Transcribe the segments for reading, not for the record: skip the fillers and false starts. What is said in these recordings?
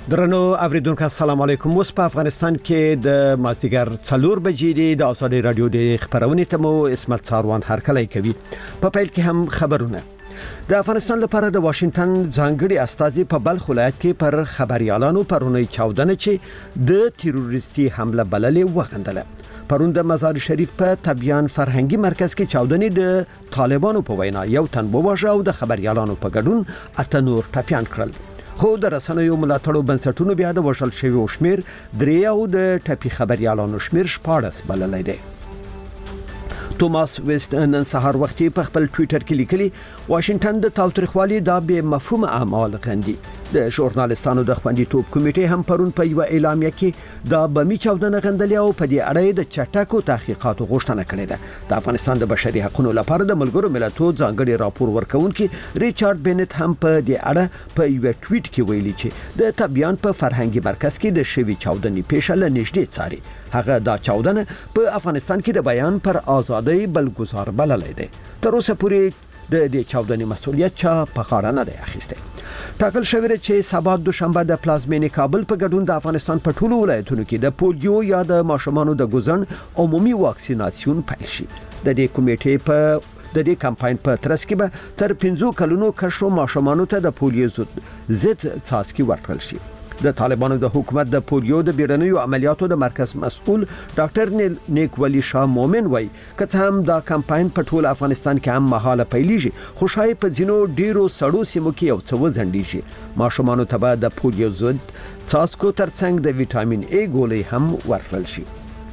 درنو اوریدونکو السلام علیکم. اوس په افغانستان کې د مازدیګر 4 بجې دی. د ازادي رادیو د خبرونې ته مو اسمت څاروان هرکلی کوي. په پیل کې هم خبرونه. د افغانستان لپاره د واشنگټن ځانګړي استازي په بلخ ولایت کې پر خبريالانو پرونی 14 چې د تروریستي حمله بللې وغندله. پرون د مزار شریف په تبیان فرهنګي مرکز کې 14 د طالبانو په وینا یو تن وواژه او د خبريالانو په ګډون اته نور ټپيان کړل. خو د رسنیو ملاتړو بنسټونو بیا د وشل شوی شمیر درې او د ټپي خبريالانو شمیر 14 بللی دی. توماس ویست نن سهار وختي په خپل ټوئیټر کې لیکلي واشنگټن د تاوتریخوالي د بې مفهوم اعمال غندي. د ژورنالستانو د خوندیتوب کمیټې هم پرون په یو اعلامیه کې د بمی چاودنه غندلې او په دې اړه د چټکو تحقیقاتو غوښتنه کړې ده. د افغانستان د بشري حقوقو لپاره د ملګرو ملتونو ځانګړي راپور ورکونکي ریچارډ بینټ هم په دې اړه په یو ټویټ کې ویلي چې د تبیان په فرهنګي مرکز کې د شوی چاودنې پیښه لنږدې څاري. هغه دا چاودنه په افغانستان کې د بیان پر ازادۍ بلګزار بللې ده. تر اوسه پورې د دې چاودنې مسؤلیت چا په غاړه نه دی اخیسته. ټاکل شوی چې سبا دوشنبه د پلازمینې کابل په ګډون د افغانستان په ټولو ولایتونو کې د پولیو یا د ماشومانو د ګوزن عمومي واکسیناسیون پیل شي. د دې کمیټې په د دې کمپاین په ترڅ کې به تر 15 کلونو کشو ماشومانو ته د پولیو ضد څاڅکي ورکړل شي. د طالبانو د حکومت د پولیو د بیړنیو عملیاتو د مرکز مسؤل ډاکټر نیک ولی شاه مومن وای کڅ هم دا کمپاین په ټول افغانستان کې هم مهاله پیلیږي. خو شای په ځینو ډیرو سړو سیمو کې یو څه وزندیږي. ماشومانو ته د پولیو ضد څاڅکو ترڅنګ د وټامین ای ګولۍ هم ورکړل شي.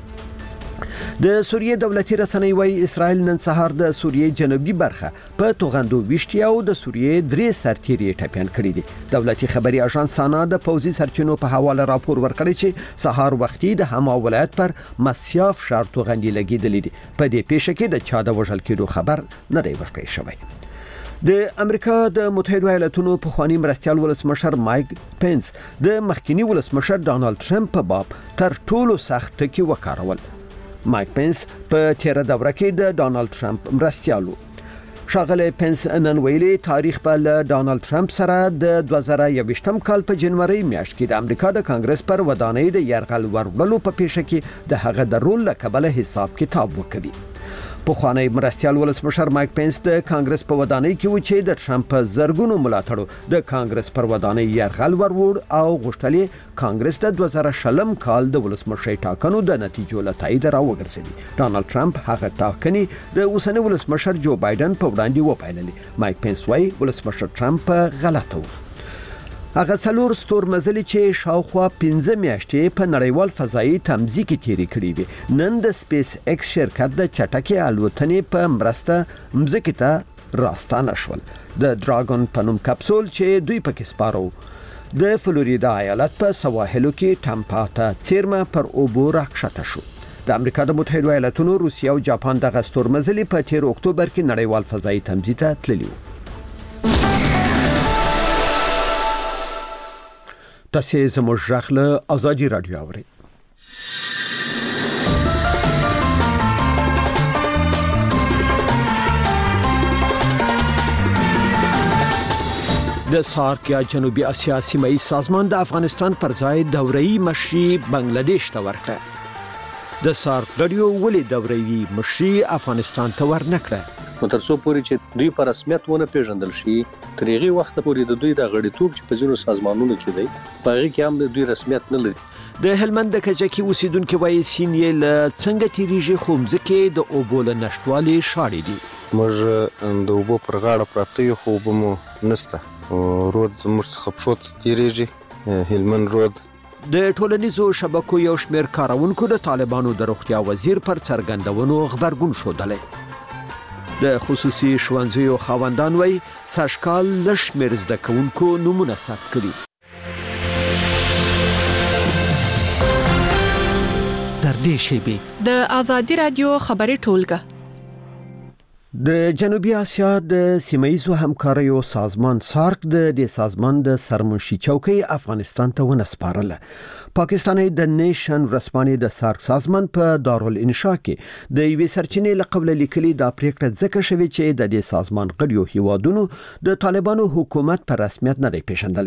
د سوریې دولتي رسنۍ وای اسرائیل نن سهار د سوریې جنوبي برخه په توغندو وشتي او د سوریې درې سرتیري ټپيان کړي دي. دولتي خبري اژانس سانا د پوزي سرچینو په حواله راپور ورکړی چې سهار وختي د حما ولایت پر مسیاف شهر توغندي لګیدلې دي. په دې پیښه کې د چا د وژل کېدو خبر نه دی ورکړی شوی. د امریکا د متحده ایالاتونو په خواني مرستيال ولسمشر مایک پنس د مخکینی ولسمشر ډانلډ ټرمپ په باب تر ټولو سخت ټکی وکارول. مایک پنس په تیر دوره کې د ډانلډ ټرمپ مرستيالو. شاغله پنس نن ویلي تاریخ په ډانلډ ټرمپ سره د 2021م کال په جنوري میاشت کې د امریکا د کانګرس پر ودانۍ د يرغل ورولو په پیښه کې د هغه د رول لکبله حساب کتاب وکړي. په خوانی مرستيال ولسمشر مایک پنس د کانګرس په ودانۍ کې و چې د ټرمپ زرګونو ملاتړو د کانګرس پر ودانۍ يرغل ورور او غوښتلې کانګرس د 2020 کال د ولسمشر ټاکنو د نتیجو لټای دراوګرځي. ډانلډ ټرمپ هغه ټاکنې د اوسنی ولسمشر جو بایدن په وړاندې وپایللې. مایک پنس وايي ولسمشر ټرمپ غلطه و. هغه څلور ستور مزلي چې شاوخوا 15 میاشتې په نړیوال فضایي تمځي کې تیری کړې وي نن د سپیس ایکس شرکت د چټکې الوتنې په مرسته مزګه ته راستانه شول. د دراګون په نوم کپسول چې دوی پکې سپارو د فلوریدا ایالت په سواحلو کې ټامپا ته چیرمه پر اوبو راکښته شو. د امریکا د متحده ایالاتونو روسیا او جاپان د غستور مزلي په 13 اکتوبر کې نړیوال فضایي تمځي ته تللی و. تاسو زموږ ژغله ازادي رادیو اورئ. د سارک یا جنوبي اسیا سیمایي سازمان د افغانستان پر ځای دوره‌ای مشري بنگلاديش ته ورکړه. د سارک رادیو ولې دوره‌ای مشري افغانستان ته ورنکړه؟ ترڅو پورې چې دوی په رسمیت ونه پیژندل شي تر هغه وخت پورې د دوی د غړیتوب چې په ځینو سازمانونو کې دی په هغه کې هم د دوی رسمیت نه لري. د هلمند د کجکی اوسیدونکو وایي سینې له څنګه تیریږي خو ځکه د اوبول نشټوالي شاړې دي. موږ د اوبو پر غاړه پراته یو خو به مو نسته. رود زموږ څخه پښوت تیریږي. هلمند رود د ټولنیزو شبکو یو شمېر کارونکو د طالبانو د روغتیا وزیر پر څرګندونو خبرګون شودلې. د خصوصي ښوونځیو خاوندان وایي ساشکال لشمیر زده کوونکو نمونه ثبت کړي. در دې شیبه د ازادي رادیو خبري ټولګه د جنوبي اسیا د سیمایي همکاریو سازمان سارک د سازمان د سرمنشي چوکۍ افغانستان ته ونسپارله. پاکستاني د نیشن ورسپانې د سارک سازمان په دارالانشا کې د یوې سرچینې لقبل لیکلي د پریکړه ځکه شوی چې د دې سازمان غړیو هیوادونو د طالبانو حکومت پر رسمیت نه پیژندل.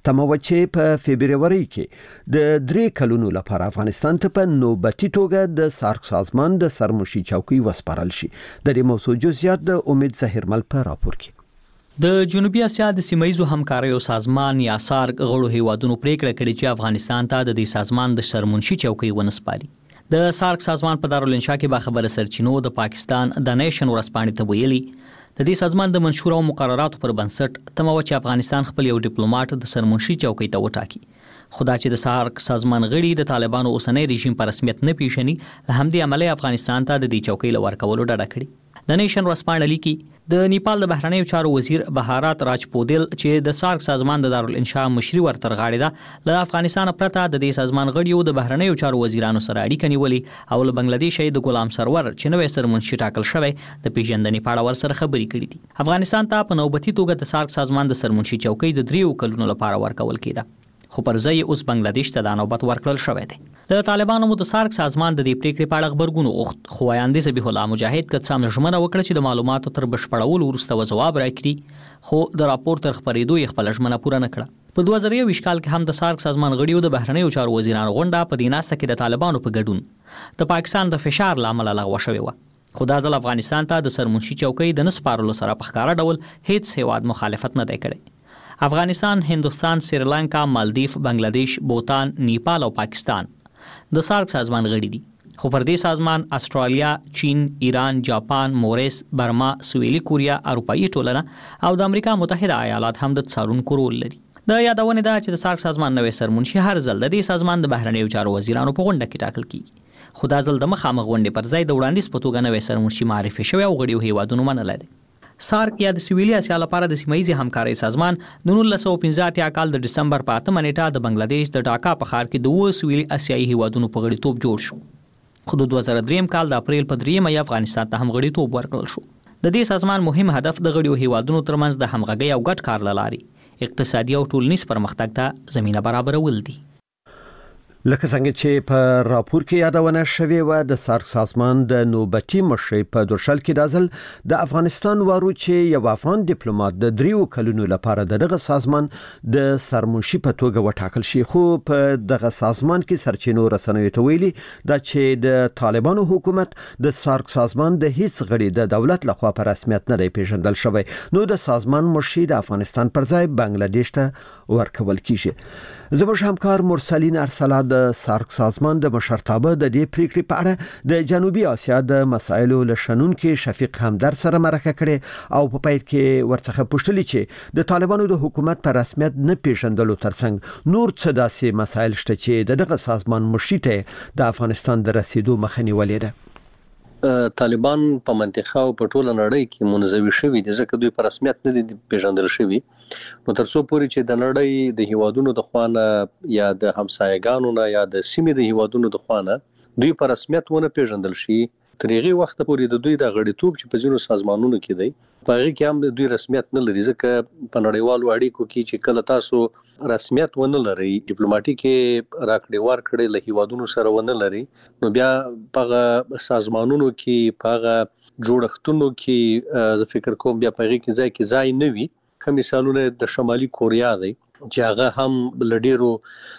تمه چې په فبرवरी کې د 3 کلونو لپاره افغانستان ته په نوبتي توګه د سارک سازمان د سرمشي چوکۍ وسپارل شي. د دې موضوع جزئیات د امید زهرمل په راپور کې. د جنوبي اسیا د سیمایي همکاریو سازمان یا سارک غړو هیوادونو پریکړه کړې چې افغانستان ته د دې سازمان د سرمنشي چوکۍ ونسپاري. د سارک سازمان په دارالانشا کې با خبره سرچینو د پاکستان د نیشن ورسپانې ته ویلي د دې سازمان د منشور او مقرراتو پر بنسټ تمه چې افغانستان خپل یو ډیپلوماټ د سرمنشي چوکۍ ته وټاکي. خدا چې د سارک سازمان غړي د طالبانو اوسنۍ رژیم په رسمیت نه پیژني، له همدې امله افغانستان ته د دې چوکۍ لور کولو ډډه کړې. د نیشن ورسپانې لیکي د نیپال د بهرنیو چارو وزیر بهارات راجپودل چې د سارک سازمان د دارالانشا مشري ورتر غاړي ده، له افغانستان پرته د دې سازمان غړیو د بهرنیو چارو وزیرانو سره اړیکې نیولې او له بنگلاديش د غلام سرور چې نوې سرمنشي ټاکل شوی د پیژندنې په اړه ورسره خبرې کړې دي. افغانستان ته په نوبتي توګه د سارک سازمان د سرمنشي چوکۍ د 3 کلونو لپاره ورکول کېده، خو پر ځای اوس بنگلاديش ته د نوبت ورکړل شوی دی. د طالبانو د سارک سازمان د دې پریکړې په اړه خبرګون وغوښت، خو وایاندې ذبیح الله مجاهد کڅام ژمنه وکړه چې د معلوماتو تر بشپړولو وروسته جواب راکړي، خو د راپور تر خبرېدو یې خپل ژمنه پوره نه کړه. په 2021 کال کې هم د سارک سازمان غړیو د بهرنیو چارو وزیرانو غونډه په دې ناسته کې د طالبانو په ګډون د پاکستان د فشار لامل لغوه شوې و، خو دا ځل افغانستان ته د سرمنشي چوکۍ د نسپارلو سره په ښکاره ډول هیڅ هیواد مخالفت نه دی کړی. افغانستان، هندوستان، سریلانکا، مالدیف، بنگلاديش، بوتان، نیپال او پاکستان د سارک سازمان غړي دي، خو پر دې سازمان استرالیا، چین، ایران، جاپان، موریس، برما، سویلي کوریا، اروپאי ټولنه او د امریکا متحده ایالات هم د څارونکو رول لري. د یادونه ده چې د سارک سازمان نوې سرمنشي هر ځل د دې سازمان د بهرنیو چارو وزیرانو په غونډه کې ټاکل کیږي، خو دا ځل د مخامخ غونډې پر ځای د وړاندیز په توګه نوې سرمنشي معرفي شوی او غړیو هیوادونو منلای دي. سارک یا د سویلي اسیا لپاره د سیمایي همکارۍ سازمان د 1985 کال د دسمبر په 8 نیټه د بنگلاديش د ډاکا په ښار کې د سویلي اسیایي هیوادونو په غړیتوب جوړ شو، خو د 2003 کال د اپریل په 3 مې افغانستان ته هم غړیتوب ورکړل شو. د دې سازمان مهم هدف د غړیو هیوادونو ترمنځ د همغږۍ او ګډ کار لاري اقتصادي او ټولنیز پرمختګ ته زمينه برابرول دي. لکه څنګه چې په راپور کې یادونه شوې و، د سارک سازمان د نوبتي مشرۍ په دوشل کې دازل د افغانستان وارو چې یو افغان ډیپلوماټ د 3 کلونو لپاره دغه سازمان د سرمنشي په توګه وټاکل شي، خو په دغه سازمان کې سرچینو رسنیو ته ویلي دا چې د طالبانو حکومت د سارک سازمان د هیڅ غړي د دولت لخوا په رسمیت نه دی پیژندل شوی، نو د سازمان مشري د افغانستان پر ځای بنگلاديش ته ورکول کیږي. زموږ همکار مرسلین ارسلا د سارک سازمان د مشرتابه د دې پریکړې په اړه د جنوبي اسیا د مسایلو لشنونکو شفیق همدرد سره مرکه کړې او په پیل کې ورڅخه پوښتنه چې د طالبانو د حکومت په رسمیت نه پیژندلو ترڅنګ نور څه داسې مسایل شته چې دغه سازمان مشري ته د افغانستان د رسیدو مخه نیولې ده. طالبان په منطقه او په ټوله نړۍ کې منزوي شوي دي، ځکه دوی په رسمیت نه دي پیژندل شوي. نو تر څو پورې چې د نړۍ د هیوادونو د خوانه یا د همسایګانو نه یا د سیمې د هیوادونو د خوانه دوی په رسمیت ونه پیژندل شي، تر هغه وخت پورې د دوی د غړیتوب چې په ځینو سازمانونو کې دی په هغه کې هم د دوی رسمیت نه لري، ځکه په نړیوالو اړیکو کې چې کله تاسو رسمیت ونه لري، ډیپلوماټیک راکړې ورکړې له هیوادونو سره ونه لري، نو بیا په سازمانونو کې په جوړښتونو کې زه فکر کوم بیا په هغه کې ځای کې ځای نه وي. کوم مثالونه د شمالي کوریا دی چې هغه هم لډیرو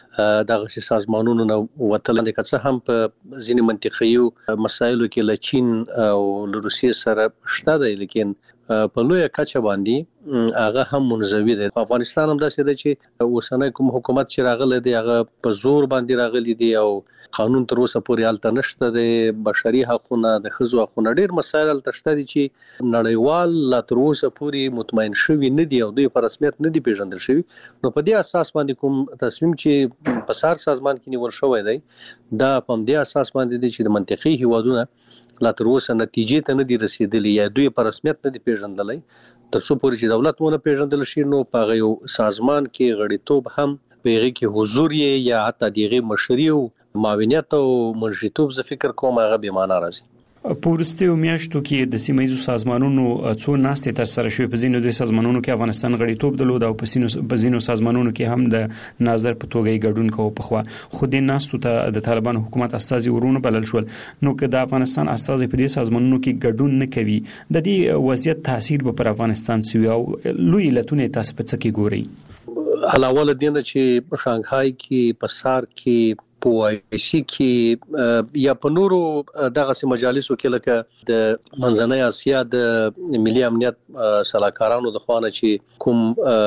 دغه سازمانونو نه وتل دي، که څه هم په ځینې منطقي مسایلو کې له چین او له روسیې سره شته دی، لیکن په لویه کچه باندې هغه هم منزوي دی. په افغانستان هم داسې دی چې اوسنۍ کوم حکومت چې راغلی دی هغه په زور باندې راغلی دی او قانون تر اوسه پورې هلته نشته دی، بشري حقونه، د ښځو حقونه، ډېر مسایل هلته شته دي چې نړیوال لا تر اوسه پورې مطمئن شوي نه دي او دوی په رسمیت نه دي پیژندل شوي. نو په دې اساس باندې کوم تصمیم چې په سارک سازمان کې نیول شوی دی دا په دې اساس باندې دی چې د منطقي هیوادونه لا تر اوسه نتیجې ته نه دي رسیدلي یا دوی په رسمیت نه دي پیژندلي. تر څو پورې چې دولت ونه پیژندل شي نو په یو سازمان کې غړیتوب هم په هغه کې حضور یا حتی دغه مشري او معاونیت او منشیتوب زه فکر کوم هغه به معنا راځي. په وروستیو میاشتو کې د سیمایي سازمانونو څو ناستې تر سره شوې، په ځینو د سازمانونو کې افغانستان غړیتوب درلود او په ځینو سازمانونو کې هم د ناظر په توګه یې ګډون کوو. په خوا خو د ناستو ته د طالبانو حکومت استازي ورونه بلل شول، نو که د افغانستان استازي په دې سازمانونو کې ګډون نه کوي د دې وضعیت تاثیر به پر افغانستان سوي او لوی علتونه تاسو په څه کې ګورئ؟ علاوه له دې نه چې په شانګهای کې په سار کې په وایسي کې یا په نورو دغه مجالسو کې لکه د منځنۍ اسیا د ملي امنیت سلاکارانو د خوانه چې کوم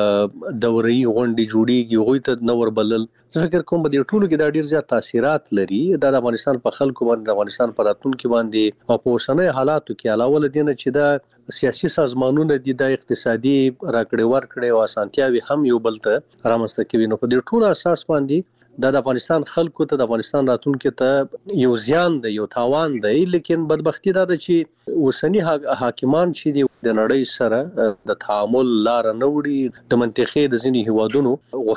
دوري غونډې جوړیږي غوي ته نور بلل زه فکر کوم په دې ټولو کې د ډیر زیات تاثیرات لري د افغانستان په خلکو باندې د افغانستان پر راتلونکو باندې او په اوسنۍ حالاتو کې علاوه له دې نه چې د سیاسي سازمانونو د اقتصادي راکړې ورکړې او اسانتیاوي هم یو بل ته رامنځته کوي نو په دې ټولو اساس باندې د افغانستان خلکو ته د افغانستان راتلونکو ته یو زیان دی یو تاوان دی لیکن بدبختی دا ده چې اوسنی حاکمان چې د نړۍ سره د تعامل لار نه وړي د منطقې د ځینې هیوادونو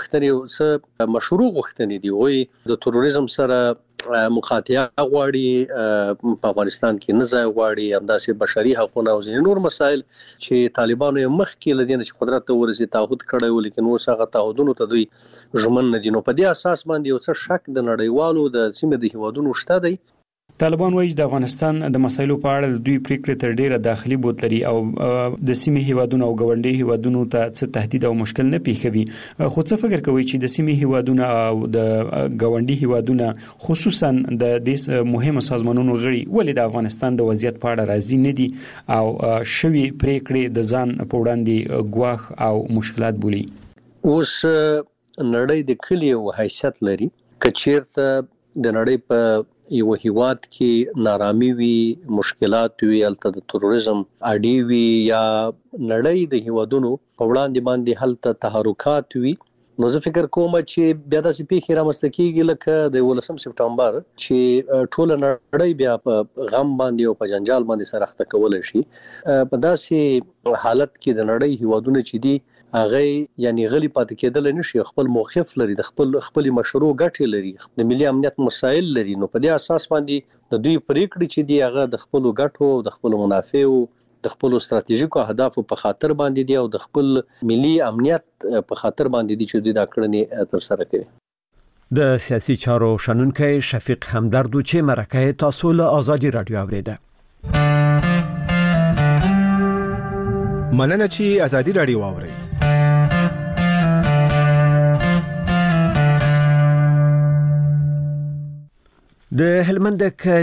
غوښتنې مشروع غوښتنې دي وي د تروریزم سره مقاطعه غواړي په افغانستان کې نه ځای غواړي همداسې بشري حقوق او ځینې نور مسایل چې طالبانو مخکې لدین چې قدرت ته ورسي تعهد کړی و لیکن اوس هغه تعهدونو ته دوی ژمن نه دي نو په دې اساس باندې یو څه شک د نړیوالو د سیمې د هیوادونو شته دی طالبان وایي د افغانستان د مسایلو په اړه دوی پریکړې تر ډیره داخلي بوت لري او د سیمې هیوادونو او ګاونډي هیوادونو ته څه تهدید او مشکل نه پیښوي خو څه فکر کوي چې د سیمې هیوادونو او د ګاونډي هیوادونو خصوصا د دې مهمو سازمانونو غړي ولې د افغانستان د وضعیت په اړه راضي نه دي او شوي پریکړې د ځان په وړاندې ګواښ او مشکلات بولي اوس نړۍ د کلیو حیثیت لري کچیرته د نړۍ په یو هیواد کې نارامي وي مشکلات وي الته د تروریزم اړې وي یا نړۍ د هیوادونو په وړاندې باندې هلته تحرکات وي نو زه فکر کوم چې بیا داسې پیښې رامنځته کیږي لکه د 18 سپټمبر چې ټول نړۍ بیا په غم باندې او په جنجال باندې سره اخته کول شي په داسې حالت کې د نړۍ هیوادونو چې دي هغه یعنی غلی پاتې کېدل نشي خپل موقف لري د خپل مشروع ګټې لري د ملي امنیت مسایل لري نو په دې اساس باندې د دوی پریکړې چې دی هغه د خپل ګټو د خپل منافعو د خپل ستراتیژیکو اهدافو په خاطر باندې دی او د خپل ملي امنیت په خاطر باندې دي چې دوی دا کړنې تر سره کوي د سیاسي چارو شنونکي شفیق همدردو چې مرکه تاسو له آزادي رادیو اوریده مننه چې آزادي رادیو واوري د هلمند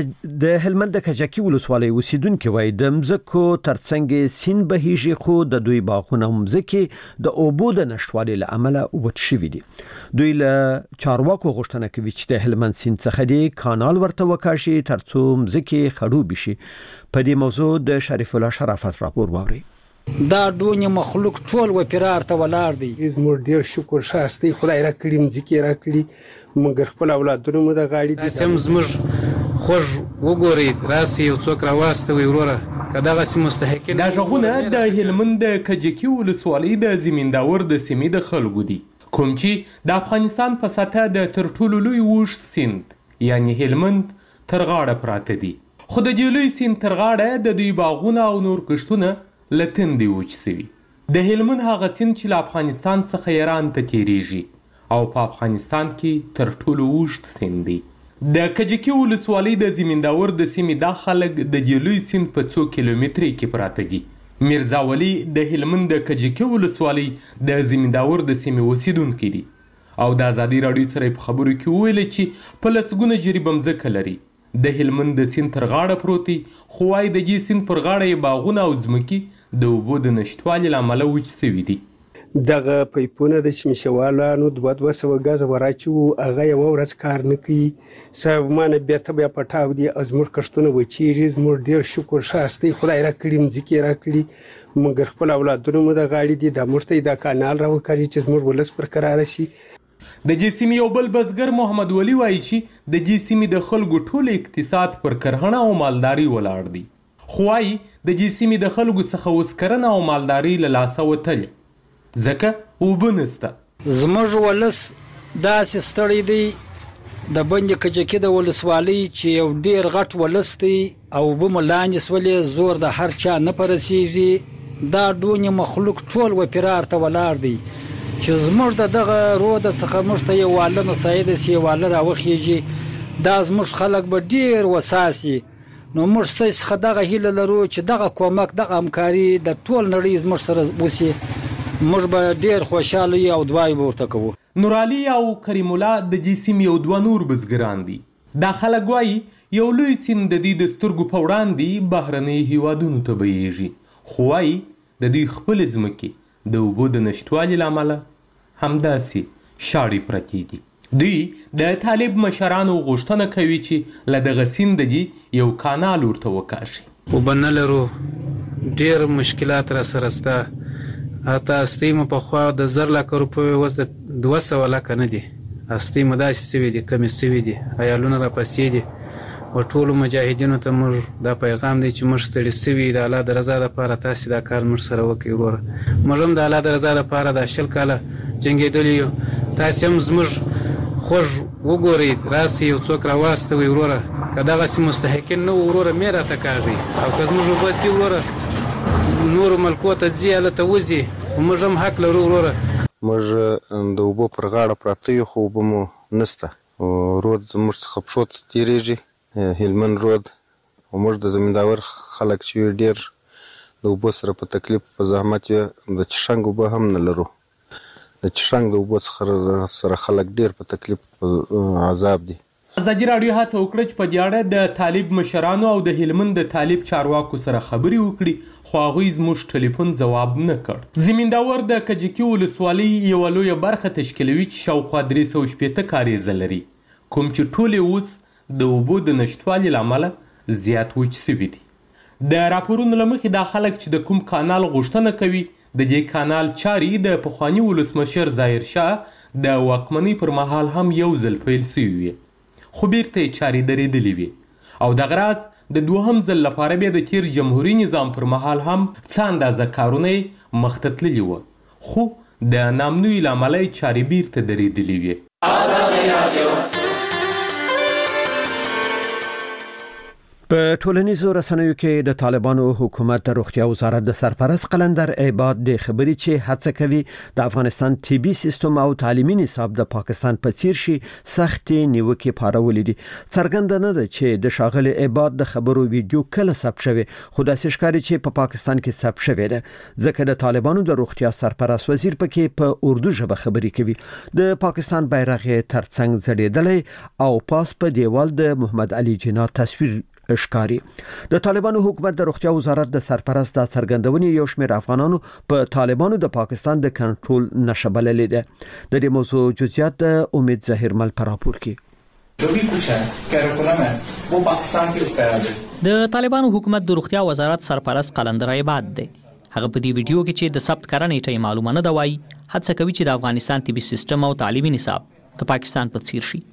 کجکی ولسوالۍ اوسیدونکو وای د مزکو ترڅنګ سین بهیږي خو د دوی باغونه مزکي د اوبو د نشټوالي له امله وټ شوی دي دوی له چارواکو غوښتنه کوي چې د هلمند سین څخه دی کانال ورته وکاشي ترڅو مزکي خړو بشي په دې موضوع د شریف الله شرافت راپور واوري دا دونی مخلوق ټول و پیرار ته ولار دی زموږ ډیر شکر شاسته خدای را کړی مځکه را کړی مګر خپل اولادونو مو د غاړي دي سم زموږ خوږ وګوري راسي یو څوک راواسته وي وروره کداغه سم مستحقین دا ژغونه د هلمند کجکی ولسوالۍ د زمینداور د سیمې د خلکو دي کوم چې د افغانستان په سطح د ترټولو لوی وښت سیند یعنی هلمند تر غاړه پراته دي خو د دې لوی سیند تر غاړه د دوی باغونه او نور کښتونه لتندي وچ سوي د هلمند هغه سیند چې له افغانستان څخه ایران ته تیریږي او په افغانستان کې تر ټولو وښت سیند دی د کجکی ولسوالۍ د زمینداور د سیمې د خلک د دې لوی سیند په 2 کیلومتري کې پراته دي میرزا ولی د هلمند د کجکی ولسوالۍ د زمینداور د سیمې اوسیدونکی دی او د آزادي رادیو سره په خبرو کې ویل چې په لسګونه جریبه مځکه لري د هلمند د سیند تر غاړه پروتي خو وايي د دې سیند پر غاړه یې باغونه او ځمکې د اوبو د نشټوالي له امله وچ سوي دي دغه پایپونه د شمشوالانو 200 غاز وراچو هغه یو ورځ کار نه کوي سبمانه بیرته بیا پټاو دي ازمر کښتونه وچیږي زموږ ډیر شکر شاسته خدای را کړی مځکه را کړی مګر خپل اولادونو مو د غاړي دي د مرته د کانال راوکړي چې زموږ ولس پر قرار شي د جسمی یو بل بزګر محمد ولی وایي چې د جسمی د خلکو ټول اقتصاد پر کرهڼه او مالداري ولاړ دی خو وايي د جسمی د خلکو څخه اوس کرنه او مالداري له لاسه وتل ځکه وبنسته زموږ ولس داسې ستړی دی د بند کجکی د ولسوالۍ چې یو ډیر غټ ولس دی او به ملاندې سولې زور د هر چا نه پرسیږي دا دونی مخلوق ټول و پیرار ته ولاړ دی چې زموږ دغه رود څخه مشته یو عالم سید سی واله راوخیږي دا زموږ خلک به ډیر وساسي نو موږ ستاسو دغه هیله لرو چې دغه کومک دغه همکاري د ټول نړۍ زموږ سره وسی موږ به ډیر خوشاله یو او دعای به ورته کوو. نورعلي او کریم الله د جسم یو دوه نور بزګران دي. دا خلک وایي یو لوی سیند د دې د سترګو په وړاندې بهرنۍ هیوادونو ته بهیږي، خو وایي د دوی خپل ځمکې د اوبو د نشتوالي له امله همداسې شاړې پرتې دي. دوی د طالب مشرانو غوښتنه کوي چې له دغه سیند دي یو کانال ورته وکاشي. اوبه نه لرو، ډېر مشکلات را سره شته. حتی هستۍ مو پخوا د 1000 لکه روپیو اوس د 200 لکه نه دي. هستۍ مو داسې سوي دي، کمې سوي دي، عیالونه راپسې دي. و ټولو مجاهدینو ته موږ دا پیغام دی چې موږ ستړي سوي د الله د رضا لپاره تاسې دا کار موږ سره وکړئ وروره. موږ هم د الله د رضا لپاره دا 10 کاله جنګېدلي یو. تاسې هم زموږ خوږ وګورئ، راسئ یو څوک راواستوئ وروره. که دغسې مستحقین نه وو وروره مې راته کاږئ، او که زموږ اوبه ځي وروره نورو ملکو ته ځي هلته وځي، موږ هم حق لرو وروره. موږ د اوبو پر غاړه پراته یو، خو اوبه مو نسته. رود زموږ څخه پښو ته تېرېږي، هلمند رود. او موږ د زمینداور خلک چې ډېر د اوبو سره په تکلیف په زحمت یې د چشنګ اوبه هم نه لرو. د چشنګ د اوبو څخه سره خلک ډېر په تکلیف عذاب دي. ازادي راډیو هڅه وکړه چې په دې اړه د طالب مشرانو او د هلمند د طالب چارواکو سره خبرې وکړي، خو هغوی زموږ ټلیفون ځواب نه کړ. زمینداور د کجکي ولسوالۍ یوه لویه برخه تشکیلوي چې شاوخوا 360 کاریزه لري، کوم چې ټولې اوس د اوبو د نشتوالي له امله زیات وچ سوي دي. د راپورونو له مخې دا خلک چې د کوم کانال غوښتنه کوي، د دې کانال چارې د پخواني ولسمشر ظاهر شاه د واکمنۍ پر مهال هم یو ځل پیل سوي وي، خو بیرته یې چارې درېدلې وي. او دغه راز د دوهم ځل لپاره بیا د تیر جمهوري نظام پر مهال هم څه اندازه کارونه یې مخته تللي وه، خو د نامنوي له امله یې چارې بیرته درېدلې وي. په ټولنیزو رسنیو کې د طالبانو حکومت د روغتیا وزارت د سرپرست قلندر عباد د خبري چې هڅه کوي د افغانستان طبي سیستم او تعلیمي نصاب د پاکستان په څیر شي سخت نیوکه پارولې دي. څرګنده نه ده چې د شاغل عباد د خبرو ویډیو کله ثبت شوی، خو داسې ښکاري چې په پاکستان کې ثبت شوی ده، ځکه د طالبانو د روغتیا سرپرست وزیر پکې په اردو ژبه خبري کوي. د پاکستان بیرغ ترڅنګ ځړېدلی او پاس په دیوال د محمد علي جناح تصویر ښکاری. د طالبانو حکومت د روغتیا وزارت د سرپرست د څرګندونې یو شمېر افغانانو په طالبانو د پاکستان د کنټرول نشه بللې ده. د دې موضوع جزئیات د امید ظاهرمل پر راپور کې. जो भी कुछ है कैरिकुलम है वो पाकिस्तान के उस पर है. د طالبانو حکومت د روغتیا وزارت سرپرست قلندر عباد دی. هغه په دې ویډیو کې چې د ثبت کړه نیټه معلومه نه دی وایي، هڅه کوي چې د افغانستان طبي سیستم او تعلیمي نصاب د پاکستان په څیر شي.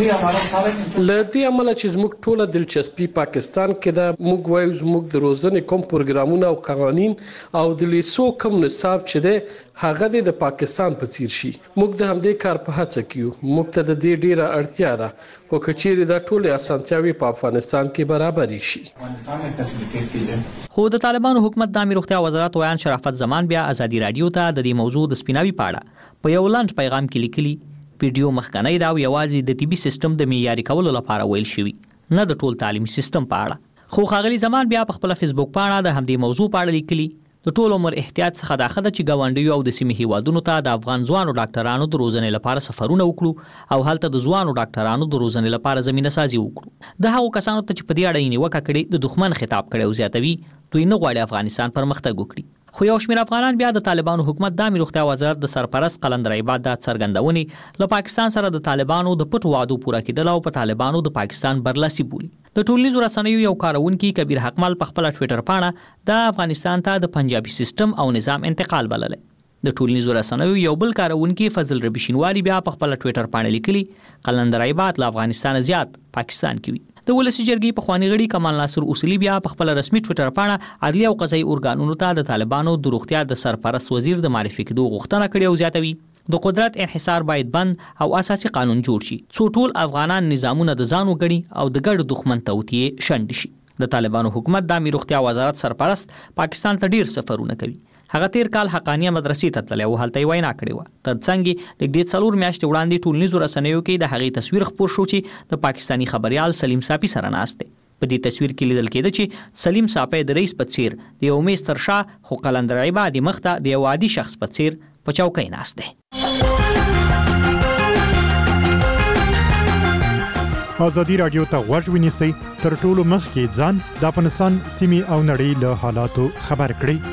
لدې عمله چې زموږ ټوله دلچسپي پاکستان کې دا موږ وایو زموږ د روزنې کوم پروګرامونه او قوانين او د لیسو کوم نصاب چې ده هغه د پاکستان په څیر شي. موږ د همدې کار په هڅه کیو. موږ ته د دې ډیره اړتیا ده، خو کچېری دا ټوله اسانتیاوي په افغانستان کې برابرې شي. خو د طالبانو حکومت د امیر روغتیا وزارت ویان شرافت زمان بیا ازادي رادیو ته د دې موضوع د سپیناوي پاړه په یو لنډ پیغام کې لیکلي ویډیو مخکنی دا یوازې د طبي سیستم د معیاري کولو لپاره ویل شوی، نه د ټول تعلیمي سیستم په اړه. خو ښاغلي زمان بیا په خپل فیسبوک پاڼه د همدې موضوع په اړه لیکلي د ټول عمر احتیاط څخه دا خده چې ګاونډیو او د سیمې هیوادونو ته د افغان ځوانو ډاکټرانو د روزنې لپاره سفرونه وکړو او هلته د ځوانو ډاکټرانو د روزنې لپاره زمينه سازي وکړو. د هغو کسانو ته چې په دې اړه یې نیوکه کړې د دښمن خطاب کړي او زیاتوي دوی نه غواړي افغانستان پرمختګ وکړي. خو یو شمېر افغانان بیا د طالبانو حکومت د امیر روغتیا وزارت د سرپرست قلندر عباد د څرګندونې له پاکستان سره د طالبانو د پټو وعدو پوره کېدل او په طالبانو د پاکستان برلاسي بولي. د ټولنیزو رسنیو یو کارونکي کبیر حقمل په خپل ټوئیټر پاڼه د افغانستان ته د پنجابي سیستم او نظام انتقال بللی. د ټولنیزو رسنیو یو بل کارونکي فضل ربی شینواری بیا په خپل ټوئیټر پاڼه لیکلي قلندر عباد له افغانستان زیات پاکستان کې وي. د ولسی جرګې په خواني غړي کمال ناصر اصولي بیا په خپل رسمي ټوئیټر پاڼه عدلي او قضایي ارګانونو ته د طالبانو د روغتیا د سرپرست وزیر د معرفي کېدو غوښتنه کړې او زیاتوي د قدرت انحصار باید بند او اساسي قانون جوړ شي څو ټول افغانان نظامونه د ځان وګړي او د ګډ دښمن توتیه شند شي. د طالبانو حکومت د امیر روغتیا وزارت سرپرست پاکستان ته ډیر سفرونه کوي. هغه تیر کال حقانیه مدرسې ته تللی او هلته یې وینا کړې وه. ترڅنګ نږدې 4 میاشتې وړاندې ټولنیزو رسنیو کې د هغې تصویر خپور شو چې د پاکستاني خبريال سلیم صافي سره ناست دی. په دې تصویر کې لیدل کېده چې سلیم صافی د رئیس په څیر د یو میز تر شا خو قلندر عبادي مخته د یو عادي شخص په څیر په چوکۍ ناست دی. ازادي رادیو ته غوږ ونیسئ تر ټولو مخکې ځان د افغانستان سیمې او نړۍ له حالاتو خبر کړئ.